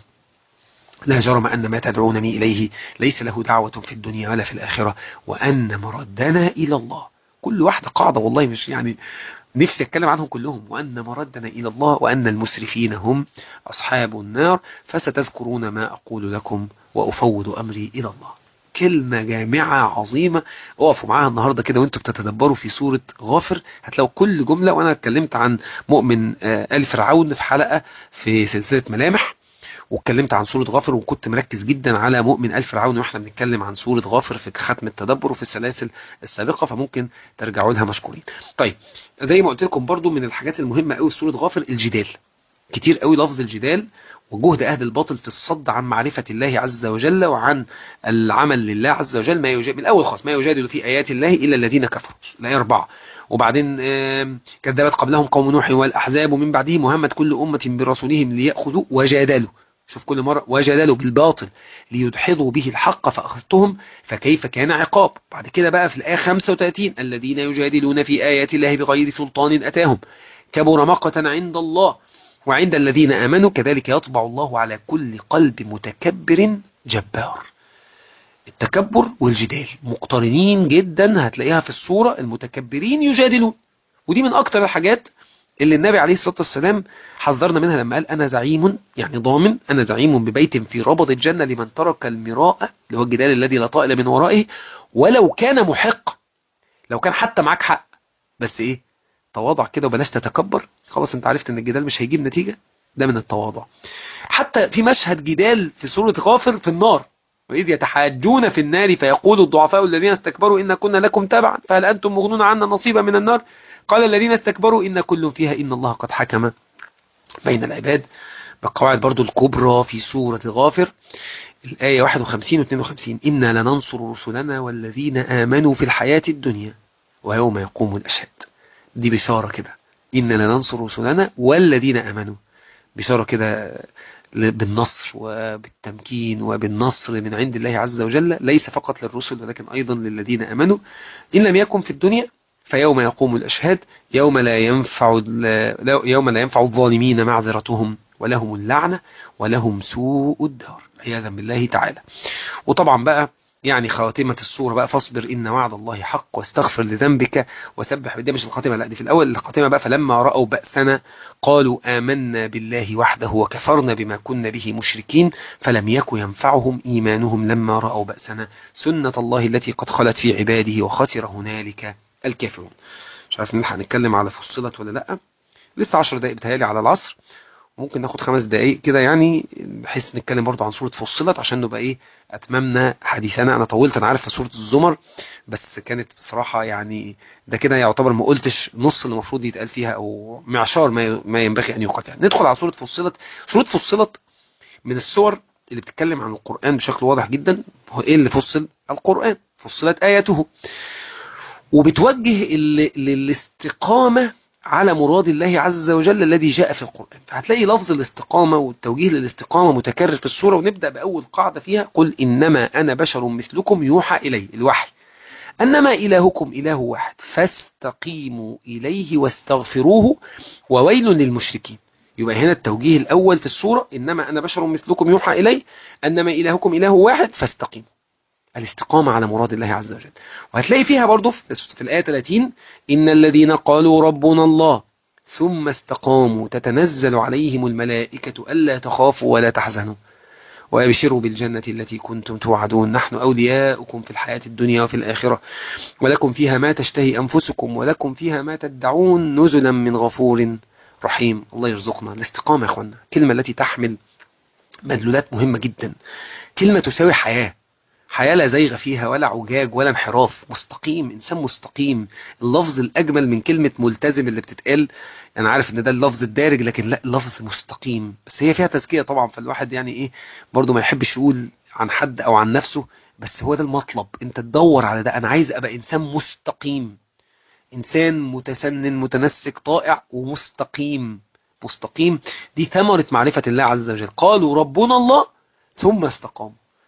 لا جرم أن ما تدعونني إليه ليس له دعوة في الدنيا ولا في الآخرة وأن مردنا إلى الله. كل واحدة قاعدة والله، مش يعني نفسي أتكلم عنهم كلهم. وأن مردنا إلى الله وأن المسرفين هم أصحاب النار فستذكرون ما أقول لكم وأفوض أمري إلى الله. كلمة جامعة عظيمة. اقفوا معاها النهاردة كده وانتوا بتتدبروا في سورة غافر، هتلاقوا كل جملة. وأنا اتكلمت عن مؤمن آل فرعون في حلقة في سلسلة ملامح، واتكلمت عن سورة غافر، وكنت مركز جدا على مؤمن آل فرعون واحنا بنتكلم عن سورة غافر في ختم التدبر وفي السلاسل السابقة، فممكن ترجعوا لها مشكورين. طيب، زي ما قلت لكم برضو من الحاجات المهمة قوي في سورة غافر الجدال. كتير قوي لفظ الجدال وجهد أهل الباطل في الصد عن معرفة الله عز وجل وعن العمل لله عز وجل. ما يجادل من الأول خاص: ما يجادل في آيات الله إلا الذين كفروا. الآية 4. وبعدين كذبت قبلهم قوم نوح والأحزاب ومن بعدهم وهمت كل أمة برسولهم ليأخذوا وجادلوا. شوف كل مرة: وجادلوا بالباطل ليدحضوا به الحق فأخذتهم فكيف كان عقاب. بعد كده بقى في الآية 35: الذين يجادلون في آيات الله بغير سلطان أتاهم كبر مقتا عند الله وعند الذين آمنوا كذلك يطبع الله على كل قلب متكبر جبار. التكبر والجدال مقترنين جدا، هتلاقيها في الصورة. المتكبرين يجادلون، ودي من أكتر الحاجات اللي النبي عليه الصلاة والسلام حذرنا منها لما قال: أنا زعيم، يعني ضامن، أنا زعيم ببيت في ربض الجنة لمن ترك المراء، اللي هو الجدال الذي لا طائل من ورائه، ولو كان محق. لو كان حتى معاك حق، بس إيه؟ تواضع كده وبلاش تتكبر. خلاص انت عرفت ان الجدال مش هيجيب نتيجة. ده من التواضع. حتى في مشهد جدال في سورة غافر في النار: وإذ يتحاجون في النار فيقول الضعفاء الذين استكبروا إن كنا لكم تبعا فهل أنتم مغنون عنا نصيبا من النار قال الذين استكبروا إن كل فيها إن الله قد حكم بين العباد. بالقواعد برضو الكبرى في سورة غافر الآية 51 و 52: إنا لننصر رسلنا والذين آمنوا في الحياة الدنيا ويوم يقوم الأشهاد. دي بشارة كده: إنا لننصر رسلنا والذين آمنوا. بشارة كده بالنصر وبالتمكين وبالنصر من عند الله عز وجل، ليس فقط للرسل ولكن أيضا للذين آمنوا. إن لم يكن في الدنيا فيوم يقوم الأشهاد يوم لا ينفع الظالمين معذرتهم ولهم اللعنة ولهم سوء الدار عياذا بالله تعالى. وطبعا بقى يعني خواتمة السورة بقى: فاصبر إن وعد الله حق واستغفر لذنبك وسبح. ده مش الخاتمة، لا دي في الأول. الخاتمة بقى: فلما رأوا بأسنا قالوا آمنا بالله وحده وكفرنا بما كنا به مشركين فلم يك ينفعهم إيمانهم لما رأوا بأسنا سنة الله التي قد خلت في عباده وخسر هنالك الكافرون. مش عارف نلحق نتكلم على فصلت ولا لأ. لسه 10 دقائق بتهيالي على العصر، ممكن ناخد 5 دقائق كده يعني بحيث نتكلم برضو عن سورة فصلت عشان نبقى ايه اتممنا حديثنا. انا طولت انا عارف في سورة الزمر، بس كانت بصراحة يعني ده كده يعتبر ما قلتش نص اللي المفروض يتقال فيها او معشار ما ينبغي ان يقال. يعني ندخل على سورة فصلت. سورة فصلت من السور اللي بتتكلم عن القرآن بشكل واضح جدا. هو ايه اللي فصل؟ القرآن فصلت آياته، وبتوجه للاستقامة على مراد الله عز وجل الذي جاء في القرآن. فهتلاقي لفظ الاستقامة والتوجيه للاستقامة متكرر في السورة. ونبدأ بأول قاعدة فيها: قل إنما أنا بشر مثلكم يوحى إلي، الوحي، أنما إلهكم إله واحد فاستقيموا إليه واستغفروه وويل للمشركين. يبقى هنا التوجيه الأول في السورة: إنما أنا بشر مثلكم يوحى إلي أنما إلهكم إله واحد فاستقيموا. الاستقامة على مراد الله عز وجل. وهتلاقي فيها برضو في الآية 30: إن الذين قالوا ربنا الله ثم استقاموا تتنزل عليهم الملائكة ألا تخافوا ولا تحزنوا وأبشروا بالجنة التي كنتم توعدون نحن أولياؤكم في الحياة الدنيا وفي الآخرة ولكم فيها ما تشتهي أنفسكم ولكم فيها ما تدعون نزلا من غفور رحيم. الله يرزقنا الاستقامة يا أخوانا. كلمة التي تحمل مدلولات مهمة جدا. كلمة تساوي حياة لا زيغ فيها ولا عجاج ولا انحراف. مستقيم، إنسان مستقيم. اللفظ الأجمل من كلمة ملتزم اللي بتتقال. أنا عارف إن ده اللفظ الدارج، لكن لا، لفظ مستقيم. بس هي فيها تزكية طبعا، فالواحد يعني إيه برضو ما يحبش يقول عن حد أو عن نفسه، بس هو ده المطلب. أنت تدور على ده. أنا عايز أبقى إنسان مستقيم، إنسان متسنن متنسك طائع ومستقيم. مستقيم دي ثمرة معرفة الله عز وجل. قالوا ربنا الله ثم استقاموا.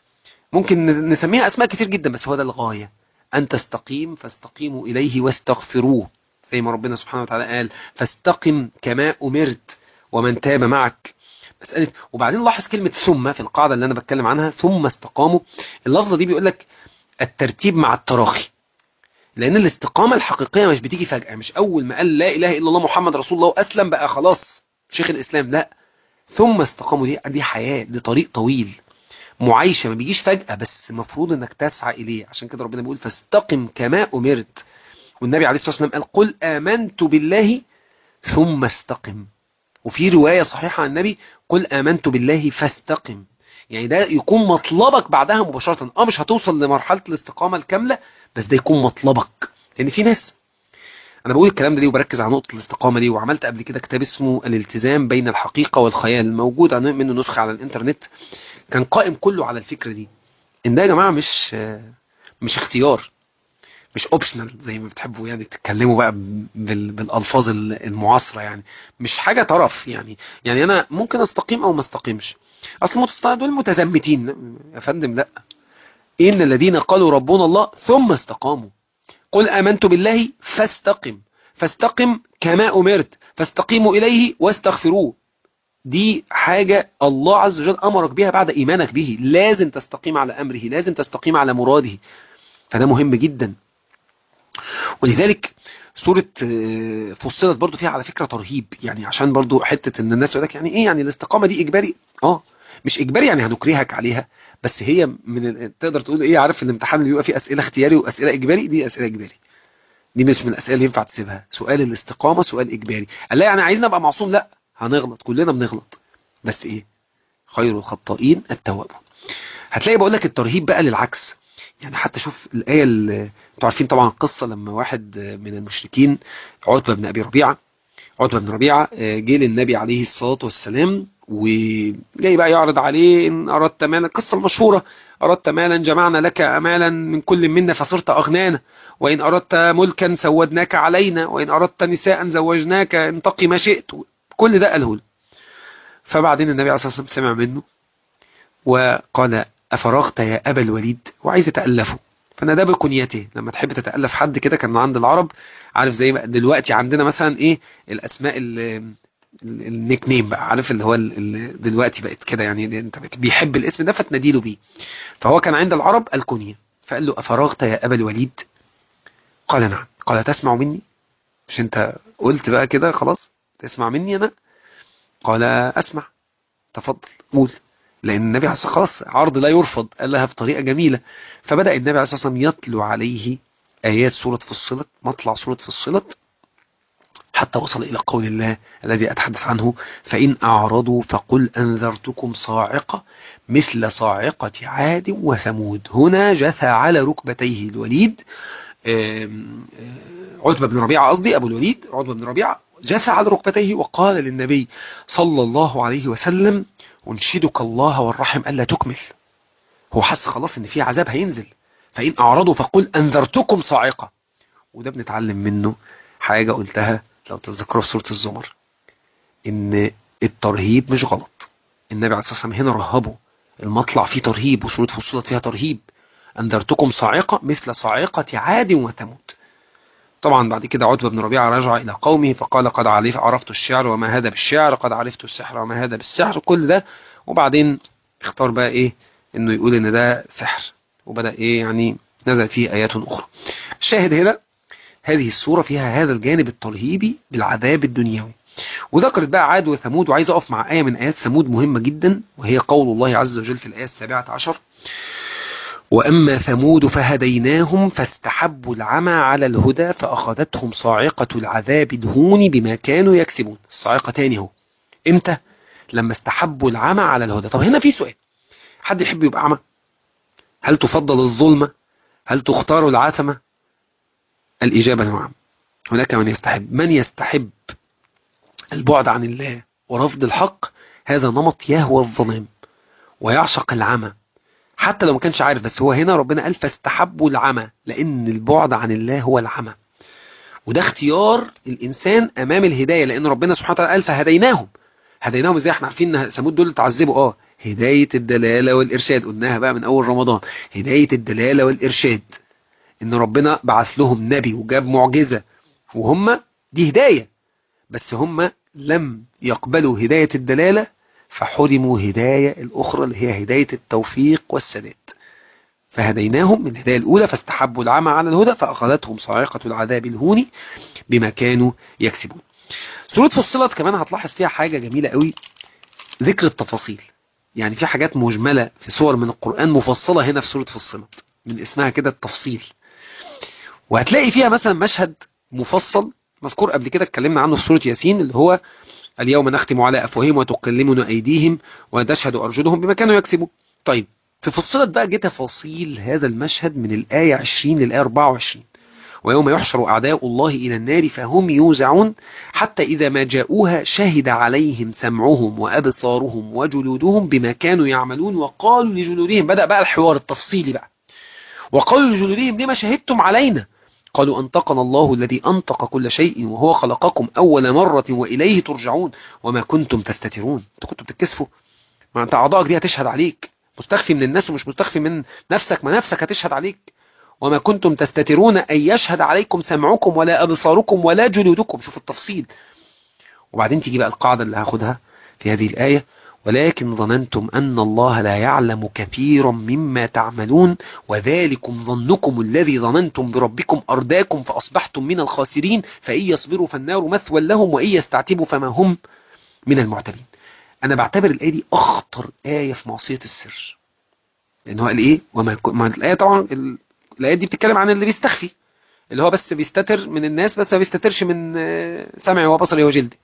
ممكن نسميها أسماء كتير جدا، بس هو ده الغاية: أن تستقيم فاستقيموا إليه واستغفروه. زي ما ربنا سبحانه وتعالى قال: فاستقم كما أمرت ومن تاب معك. مسألة. وبعدين لاحظ كلمة ثم في القاعدة اللي أنا بتكلم عنها: ثم استقاموا. اللفظة دي بيقول لك الترتيب مع التراخي، لأن الاستقامة الحقيقية مش بتيجي فجأة. مش أول ما قال لا إله إلا الله محمد رسول الله وأسلم بقى خلاص شيخ الإسلام. لا، ثم استقاموا دي حياة، دي طريق طويل، معايشة، ما بيجيش فجأة، بس المفروض انك تسعى اليه. عشان كده ربنا بيقول: فاستقم كما امرت. والنبي عليه الصلاة والسلام قال: قل آمنت بالله ثم استقم. وفي رواية صحيحة عن النبي: قل آمنت بالله فاستقم. يعني ده يكون مطلبك بعدها مباشرة. مش هتوصل لمرحلة الاستقامة الكاملة، بس ده يكون مطلبك. لان في ناس، انا بقول الكلام ده ليه وبركز على نقطة الاستقامة دي، وعملت قبل كده كتاب اسمه الالتزام بين الحقيقة والخيال، موجود منه نسخة على الانترنت، كان قائم كله على الفكرة دي. ان ده يا جماعة مش اختيار، مش اوبشنال زي ما بتحبوا يعني تتكلموا بقى بالالفاظ المعاصرة. يعني مش حاجة طرف. يعني انا ممكن استقيم او ما استقيمش. اصل المتستقيم دول متزمتين يا فندم. لا، ان الذين قالوا ربنا الله ثم استقاموا. قل آمنت بالله فاستقم كما أمرت فاستقيموا إليه واستغفروه. دي حاجة الله عز وجل أمرك بها بعد إيمانك به. لازم تستقيم على أمره، لازم تستقيم على مراده. فده مهم جدا. ولذلك سورة فصلت برضو فيها على فكرة ترهيب. يعني عشان برضو حتة ان الناس يقول لك يعني ايه، يعني الاستقامة دي اجباري؟ مش اجباري يعني هنكرهك عليها، بس هي تقدر تقول ايه، عارف الامتحان اللي بيبقى فيه اسئلة اختياري واسئلة اجباري؟ دي اسئلة اجباري. دي مش من الاسئلة اللي ينفع تسيبها. سؤال الاستقامة سؤال اجباري. قال لا يعني عايزنا ابقى معصوم؟ لا، هنغلط، كلنا بنغلط، بس ايه، خير الخطائين التوابون. هتلاقي بقول لك الترهيب بقى للعكس. يعني حتى شوف الآية اللي انتوا عارفين طبعا القصة، لما واحد من المشركين عتبة بن ربيعة جه للنبي عليه الصلاة والسلام، وجاي بقى يعرض عليه: إن أردت مالا، القصة المشهورة: أردت مالا جمعنا لك أمالا من كل منا فصرت أغنانا، وإن أردت ملكا سودناك علينا، وإن أردت نساء زوجناك، انتقي ما شئت. كل ده قاله له. فبعدين النبي عليه الصلاة والسلام سمع منه وقال: أفرغت يا أبا الوليد؟ وعايز يتألفه. فنادى بكنيته. لما تحب تتألف حد كده، كان عند العرب، عارف زي ما دلوقتي عندنا مثلا ايه الاسماء النيك نيم بقى، عارف اللي هو دلوقتي بقت كده، يعني انت بيحب الاسم ده فتناديله بيه. فهو كان عند العرب الكنية. فقال له: أفرغت يا أبا الوليد؟ قال: نعم. قال: تسمع مني؟ مش انت قلت بقى كده خلاص تسمع مني انا؟ قال: أسمع، تفضل قول. لأن النبي عليه الصلاة والسلام خلاص عرض لا يرفض، قال لها بطريقة جميلة. فبدأ النبي عليه الصلاة والسلام يتلو عليه آيات سورة فصلت، مطلع سورة فصلت، حتى وصل إلى قول الله الذي أتحدث عنه: فإن أعرضوا فقل أنذرتكم صاعقة مثل صاعقة عاد وثمود. هنا جثى على ركبتيه الوليد، عتبة بن ربيعة، قصدي أبو الوليد عتبة بن ربيعة، جثى على ركبتيه وقال للنبي صلى الله عليه وسلم: أنشدك الله والرحم ألا تكمل. هو حس خلاص إن في عذاب هينزل. فإن أعرضوا فقل أنذرتكم صاعقة. وده بنتعلم منه حاجة قلتها لو تتذكروا في سورة الزمر ان الترهيب مش غلط. النبي عليه الصلاة والسلام هنا رهبه، المطلع فيه ترهيب، وسورة فصلت فيها ترهيب. أنذرتكم صاعقة مثل صاعقة عاد وثمود. طبعا بعد كده عتبة بن ربيعة رجع إلى قومه فقال قد عرفت الشعر وما هذا بالشعر، قد عرفت السحر وما هذا بالسحر، كل ده. وبعدين اختار بقى إيه؟ إنه يقول إن ده سحر، وبدأ إيه يعني نزل فيه آيات أخرى. الشاهد هنا هذه السورة فيها هذا الجانب الترهيبي بالعذاب الدنيوي. وذكرت بقى عاد وثمود، وعايز أقف مع آية من آيات ثمود مهمة جدا، وهي قول الله عز وجل في الآية 17: وأما ثمود فهديناهم فاستحبوا العمى على الهدى فأخذتهم صاعقة العذاب الهون بما كانوا يكسبون. الصاعقة تاني هو إمتى؟ لما استحبوا العمى على الهدى. طب هنا في سؤال، حد يحب يبقى أعمى؟ هل تفضل الظلمة؟ هل تختار العتمة؟ الإجابة نعم. هناك من يستحب البعد عن الله ورفض الحق، هذا نمط يهوى الظلام ويعشق العمى حتى لو ما كانش عارف. بس هو هنا ربنا قال فاستحبوا العمى، لأن البعد عن الله هو العمى، وده اختيار الإنسان أمام الهداية، لأن ربنا سبحانه وتعالى قال فهديناهم. هديناهم ازاي؟ احنا عارفين ان ثمود دول تعذبوا. هداية الدلالة والإرشاد قلناها بقى من أول رمضان. هداية الدلالة والإرشاد ان ربنا بعث لهم نبي وجاب معجزة، وهم دي هداية، بس هم لم يقبلوا هداية الدلالة فحرموا هداية الأخرى اللي هي هداية التوفيق والسداد. فهديناهم من الهداية الأولى فاستحبوا العمى على الهدى فأخذتهم صاعقة العذاب الهون بما كانوا يكسبون. سورة فصلت كمان هتلاحظ فيها حاجة جميلة قوي، ذكر التفاصيل. يعني في حاجات مجملة في سور من القرآن مفصلة هنا في سورة فصلت، من اسمها كده التفصيل. وهتلاقي فيها مثلا مشهد مفصل مذكور قبل كده اتكلمنا عنه في سورة ياسين، اللي هو اليوم نختم على أفواههم وتكلمنا أيديهم وتشهد أرجلهم بما كانوا يكسبون. طيب في فصلت بقى جه تفاصيل هذا المشهد من الآية 20 للآية 24: ويوم يحشر أعداء الله إلى النار فهم يوزعون حتى إذا ما جاءوها شهد عليهم سمعهم وأبصارهم وجلودهم بما كانوا يعملون وقالوا لجلودهم، بدأ بقى الحوار التفصيلي بقى، وقالوا لجلودهم لما شهدتم علينا قالوا أنطقنا الله الذي أنطق كل شيء وهو خلقكم أول مرة وإليه ترجعون وما كنتم تستترون. أنتوا كنتوا بتتكسفوا، ما أنت أعضائك دي هتشهد عليك، مستخفي من الناس ومش مستخفي من نفسك، ما نفسك هتشهد عليك. وما كنتم تستترون أن يشهد عليكم سمعكم ولا أبصاركم ولا جلودكم. شوف التفصيل. وبعدين تيجي بقى القاعدة اللي هاخدها في هذه الآية: ولكن ظننتم أن الله لا يعلم كثيرا مما تعملون وذلكم ظنكم الذي ظننتم بربكم أرداكم فأصبحتم من الخاسرين فإن يصبروا فالنار مثوى لهم وإن يستعتبوا فما هم من المعتبين. أنا بعتبر الآية دي أخطر آية في معصية السر، لأنه قال إيه؟ ما الآية طبعا الآية دي بتتكلم عن اللي بيستخفي، اللي هو بس بيستتر من الناس بس ما بيستترش من سمعه وبصره وجلده.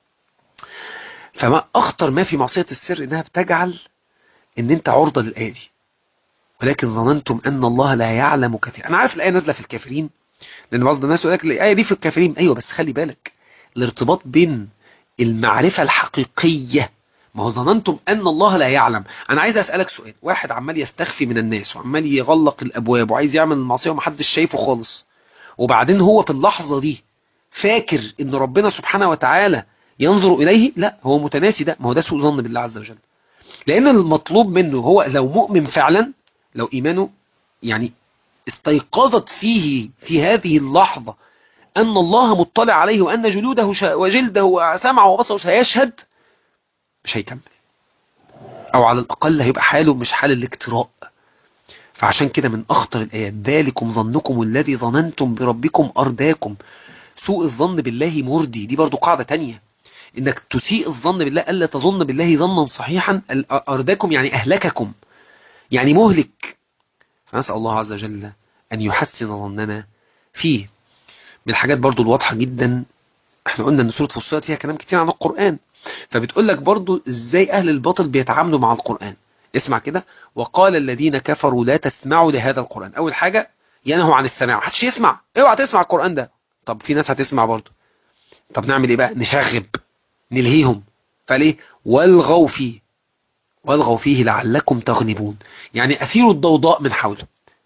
فما أخطر ما في معصية السر إنها بتجعل إن أنت عرضة للآية دي. ولكن ظننتم أن الله لا يعلم كثير. أنا عارف الآية نازلة في الكافرين، لأن بعض الناس يقول لك الآية دي في الكافرين. أيوة، بس خلي بالك الارتباط بين المعرفة الحقيقية. ما هو ظننتم أن الله لا يعلم. أنا عايز أسألك سؤال: واحد عمال يستخفي من الناس وعمال يغلق الأبواب وعايز يعمل المعصية ومحدش شايفه خالص، وبعدين هو في اللحظة دي فاكر إن ربنا سبحانه وتعالى ينظر إليه؟ لا، هو متناسي. ده ما هو ده سوء ظن بالله عز وجل. لأن المطلوب منه هو لو مؤمن فعلا، لو إيمانه يعني استيقظت فيه في هذه اللحظة أن الله مطلع عليه وأن جلوده وجلده وسمعه وبصره سيشهد، مش هيكمل، أو على الأقل هيبقى حاله مش حال الاجتراء. فعشان كده من أخطر الآيات: ذلكم ظنكم الذي ظننتم بربكم أرداكم. سوء الظن بالله مردي. دي برضو قاعدة تانية، إنك تسيء الظن بالله، ألا تظن بالله ظنا صحيحا. أرداكم يعني أهلككم، يعني مهلك. فنسأل الله عز وجل أن يحسن ظننا فيه. من الحاجات برضو الواضحة جدا، احنا قلنا ان سورة فصلت فيها كلام كتير عن القرآن، فبتقول لك برضو ازاي اهل الباطل بيتعاملوا مع القرآن. اسمع كده: وقال الذين كفروا لا تسمعوا لهذا القرآن. اول حاجة ينهوا عن السماع، محدش يسمع، اوعى تسمع القرآن ده. طب في ناس هتسمع برضو، طب نعمل ايه بقى؟ نشغب، نلهيهم. فقال ايه؟ والغوا فيه، والغوا فيه لعلكم تغلبون، يعني اثيروا الضوضاء من حوله.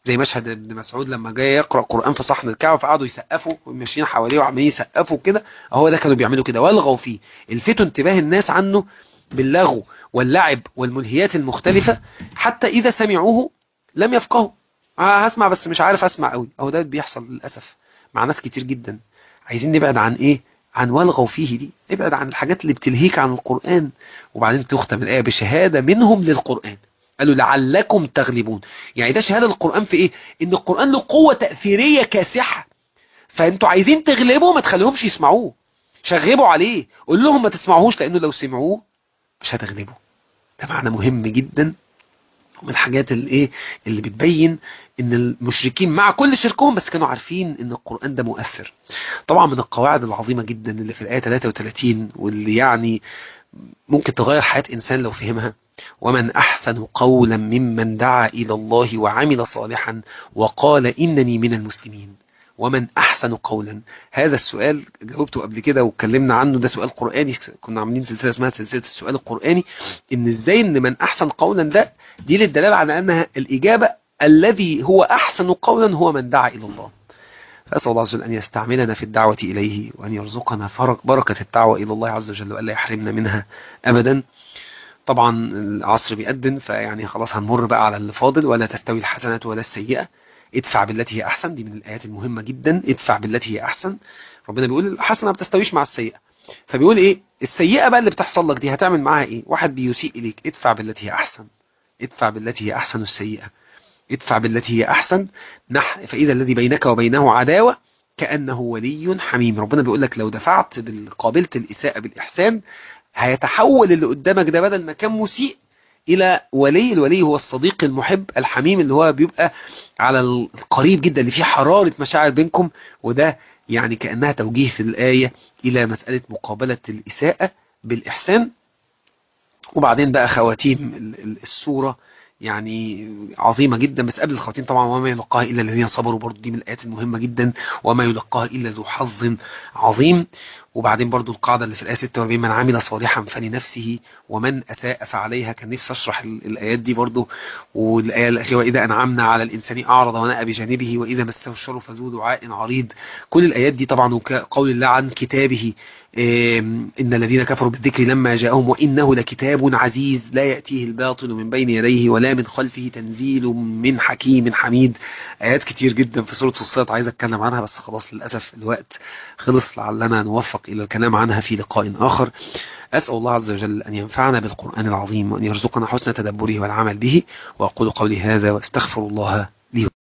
زي مشهد ابن مسعود لما جاي يقرأ قرآن في صحن الكعبة فقعدوا يسقفوا وماشيين حواليه وعمالين يسقفوا كده، هو ده كانوا بيعملوا كده والغوا فيه، الفتوا انتباه الناس عنه باللغو واللعب والملهيات المختلفة، حتى إذا سمعوه لم يفقهوا. هسمع بس مش عارف أسمع قوي، أهو ده بيحصل للأسف مع ناس كتير جدا. عايزين نبعد عن إيه؟ عن والغوا فيه دي، نبعد عن الحاجات اللي بتلهيك عن القرآن. وبعدين تختم الآية بشهادة منهم للقرآن، قالوا لعلكم تغلبون. يعني ده شهادة للقرآن في إيه؟ إن القرآن له قوة تأثيرية كاسحة، فأنتوا عايزين تغلبوا ما تخليهمش يسمعوه، شغبوا عليه، قول لهم ما تسمعوهوش، لأنه لو سمعوه مش هتغلبوا. ده معنى مهم جدا، ومن الحاجات اللي ايه اللي بتبين ان المشركين مع كل شركهم بس كانوا عارفين ان القرآن ده مؤثر. طبعا من القواعد العظيمة جدا اللي في الآية 33 واللي يعني ممكن تغير حياة إنسان لو فهمها: ومن أحسن قولا ممن دعا إلى الله وعمل صالحا وقال إنني من المسلمين. ومن أحسن قولا، هذا السؤال جاوبته قبل كده واتكلمنا عنه، ده سؤال قرآني، كنا عاملين سلسلة اسمها سلسلة السؤال القرآني، إن إزاي إن من أحسن قولا ده دي للدلالة على أنها الإجابة الذي هو أحسن قولا هو من دعا إلى الله. فأسأل الله عز وجل أن يستعملنا في الدعوة إليه، وأن يرزقنا بركة الدعوة إلى الله عز وجل، وألا يحرمنا منها أبدا. طبعا العصر بيأذن، فيعني خلاص هنمر بقى على اللي فاضل. ولا تستوي الحسنة ولا السيئة، ادفع بالتي هي أحسن، دي من الآيات المهمة جدا، ادفع بالتي هي أحسن. ربنا بيقول الحسنة ما بتستويش مع السيئة، فبيقول إيه السيئة بقى اللي بتحصل لك دي هتعمل معاها إيه؟ واحد بيسيء إليك، ادفع بالتي هي أحسن، ادفع بالتي هي أحسن السيئة، ادفع بالتي هي أحسن فإذا الذي بينك وبينه عداوة كأنه ولي حميم. ربنا بيقول لك لو دفعت قابلت الإساءة بالإحسان هيتحول اللي قدامك ده بدل ما كان مسيء إلى ولي. الولي هو الصديق المحب الحميم، اللي هو بيبقى على القريب جدا، اللي فيه حرارة مشاعر بينكم. وده يعني كأنها توجيه في الآية إلى مسألة مقابلة الإساءة بالإحسان. وبعدين بقى خواتيم السورة يعني عظيمة جدا، بس قبل الخواتيم طبعا وما يلقاها إلا الذين صبروا، برضو دي من الآيات المهمة جدا، وما يلقاها إلا ذو حظ عظيم. وبعدين برضو القاعدة اللي في الآية 46: من عمل صالحا فلنفسه ومن أساء فعليها. كان نفسي أشرح الآيات دي برضو. والآية الأخيرة: وإذا أنعمنا على الإنسان أعرض ونأى بجانبه وإذا مسه الشر فذو دعاء عريض. كل الآيات دي طبعا وقول الله عن كتابه: إن الذين كفروا بالذكر لما جاءهم وإنه لكتاب عزيز لا يأتيه الباطل من بين يديه ولا من خلفه تنزيل من حكيم حميد. آيات كتير جدا في سورة الصاد عايز أتكلم عنها، بس خلاص للأسف الوقت خلص، لعلنا نوفق إلى الكلام عنها في لقاء آخر. أسأل الله عز وجل أن ينفعنا بالقرآن العظيم وأن يرزقنا حسن تدبره والعمل به. وأقول قولي هذا وأستغفر الله لي.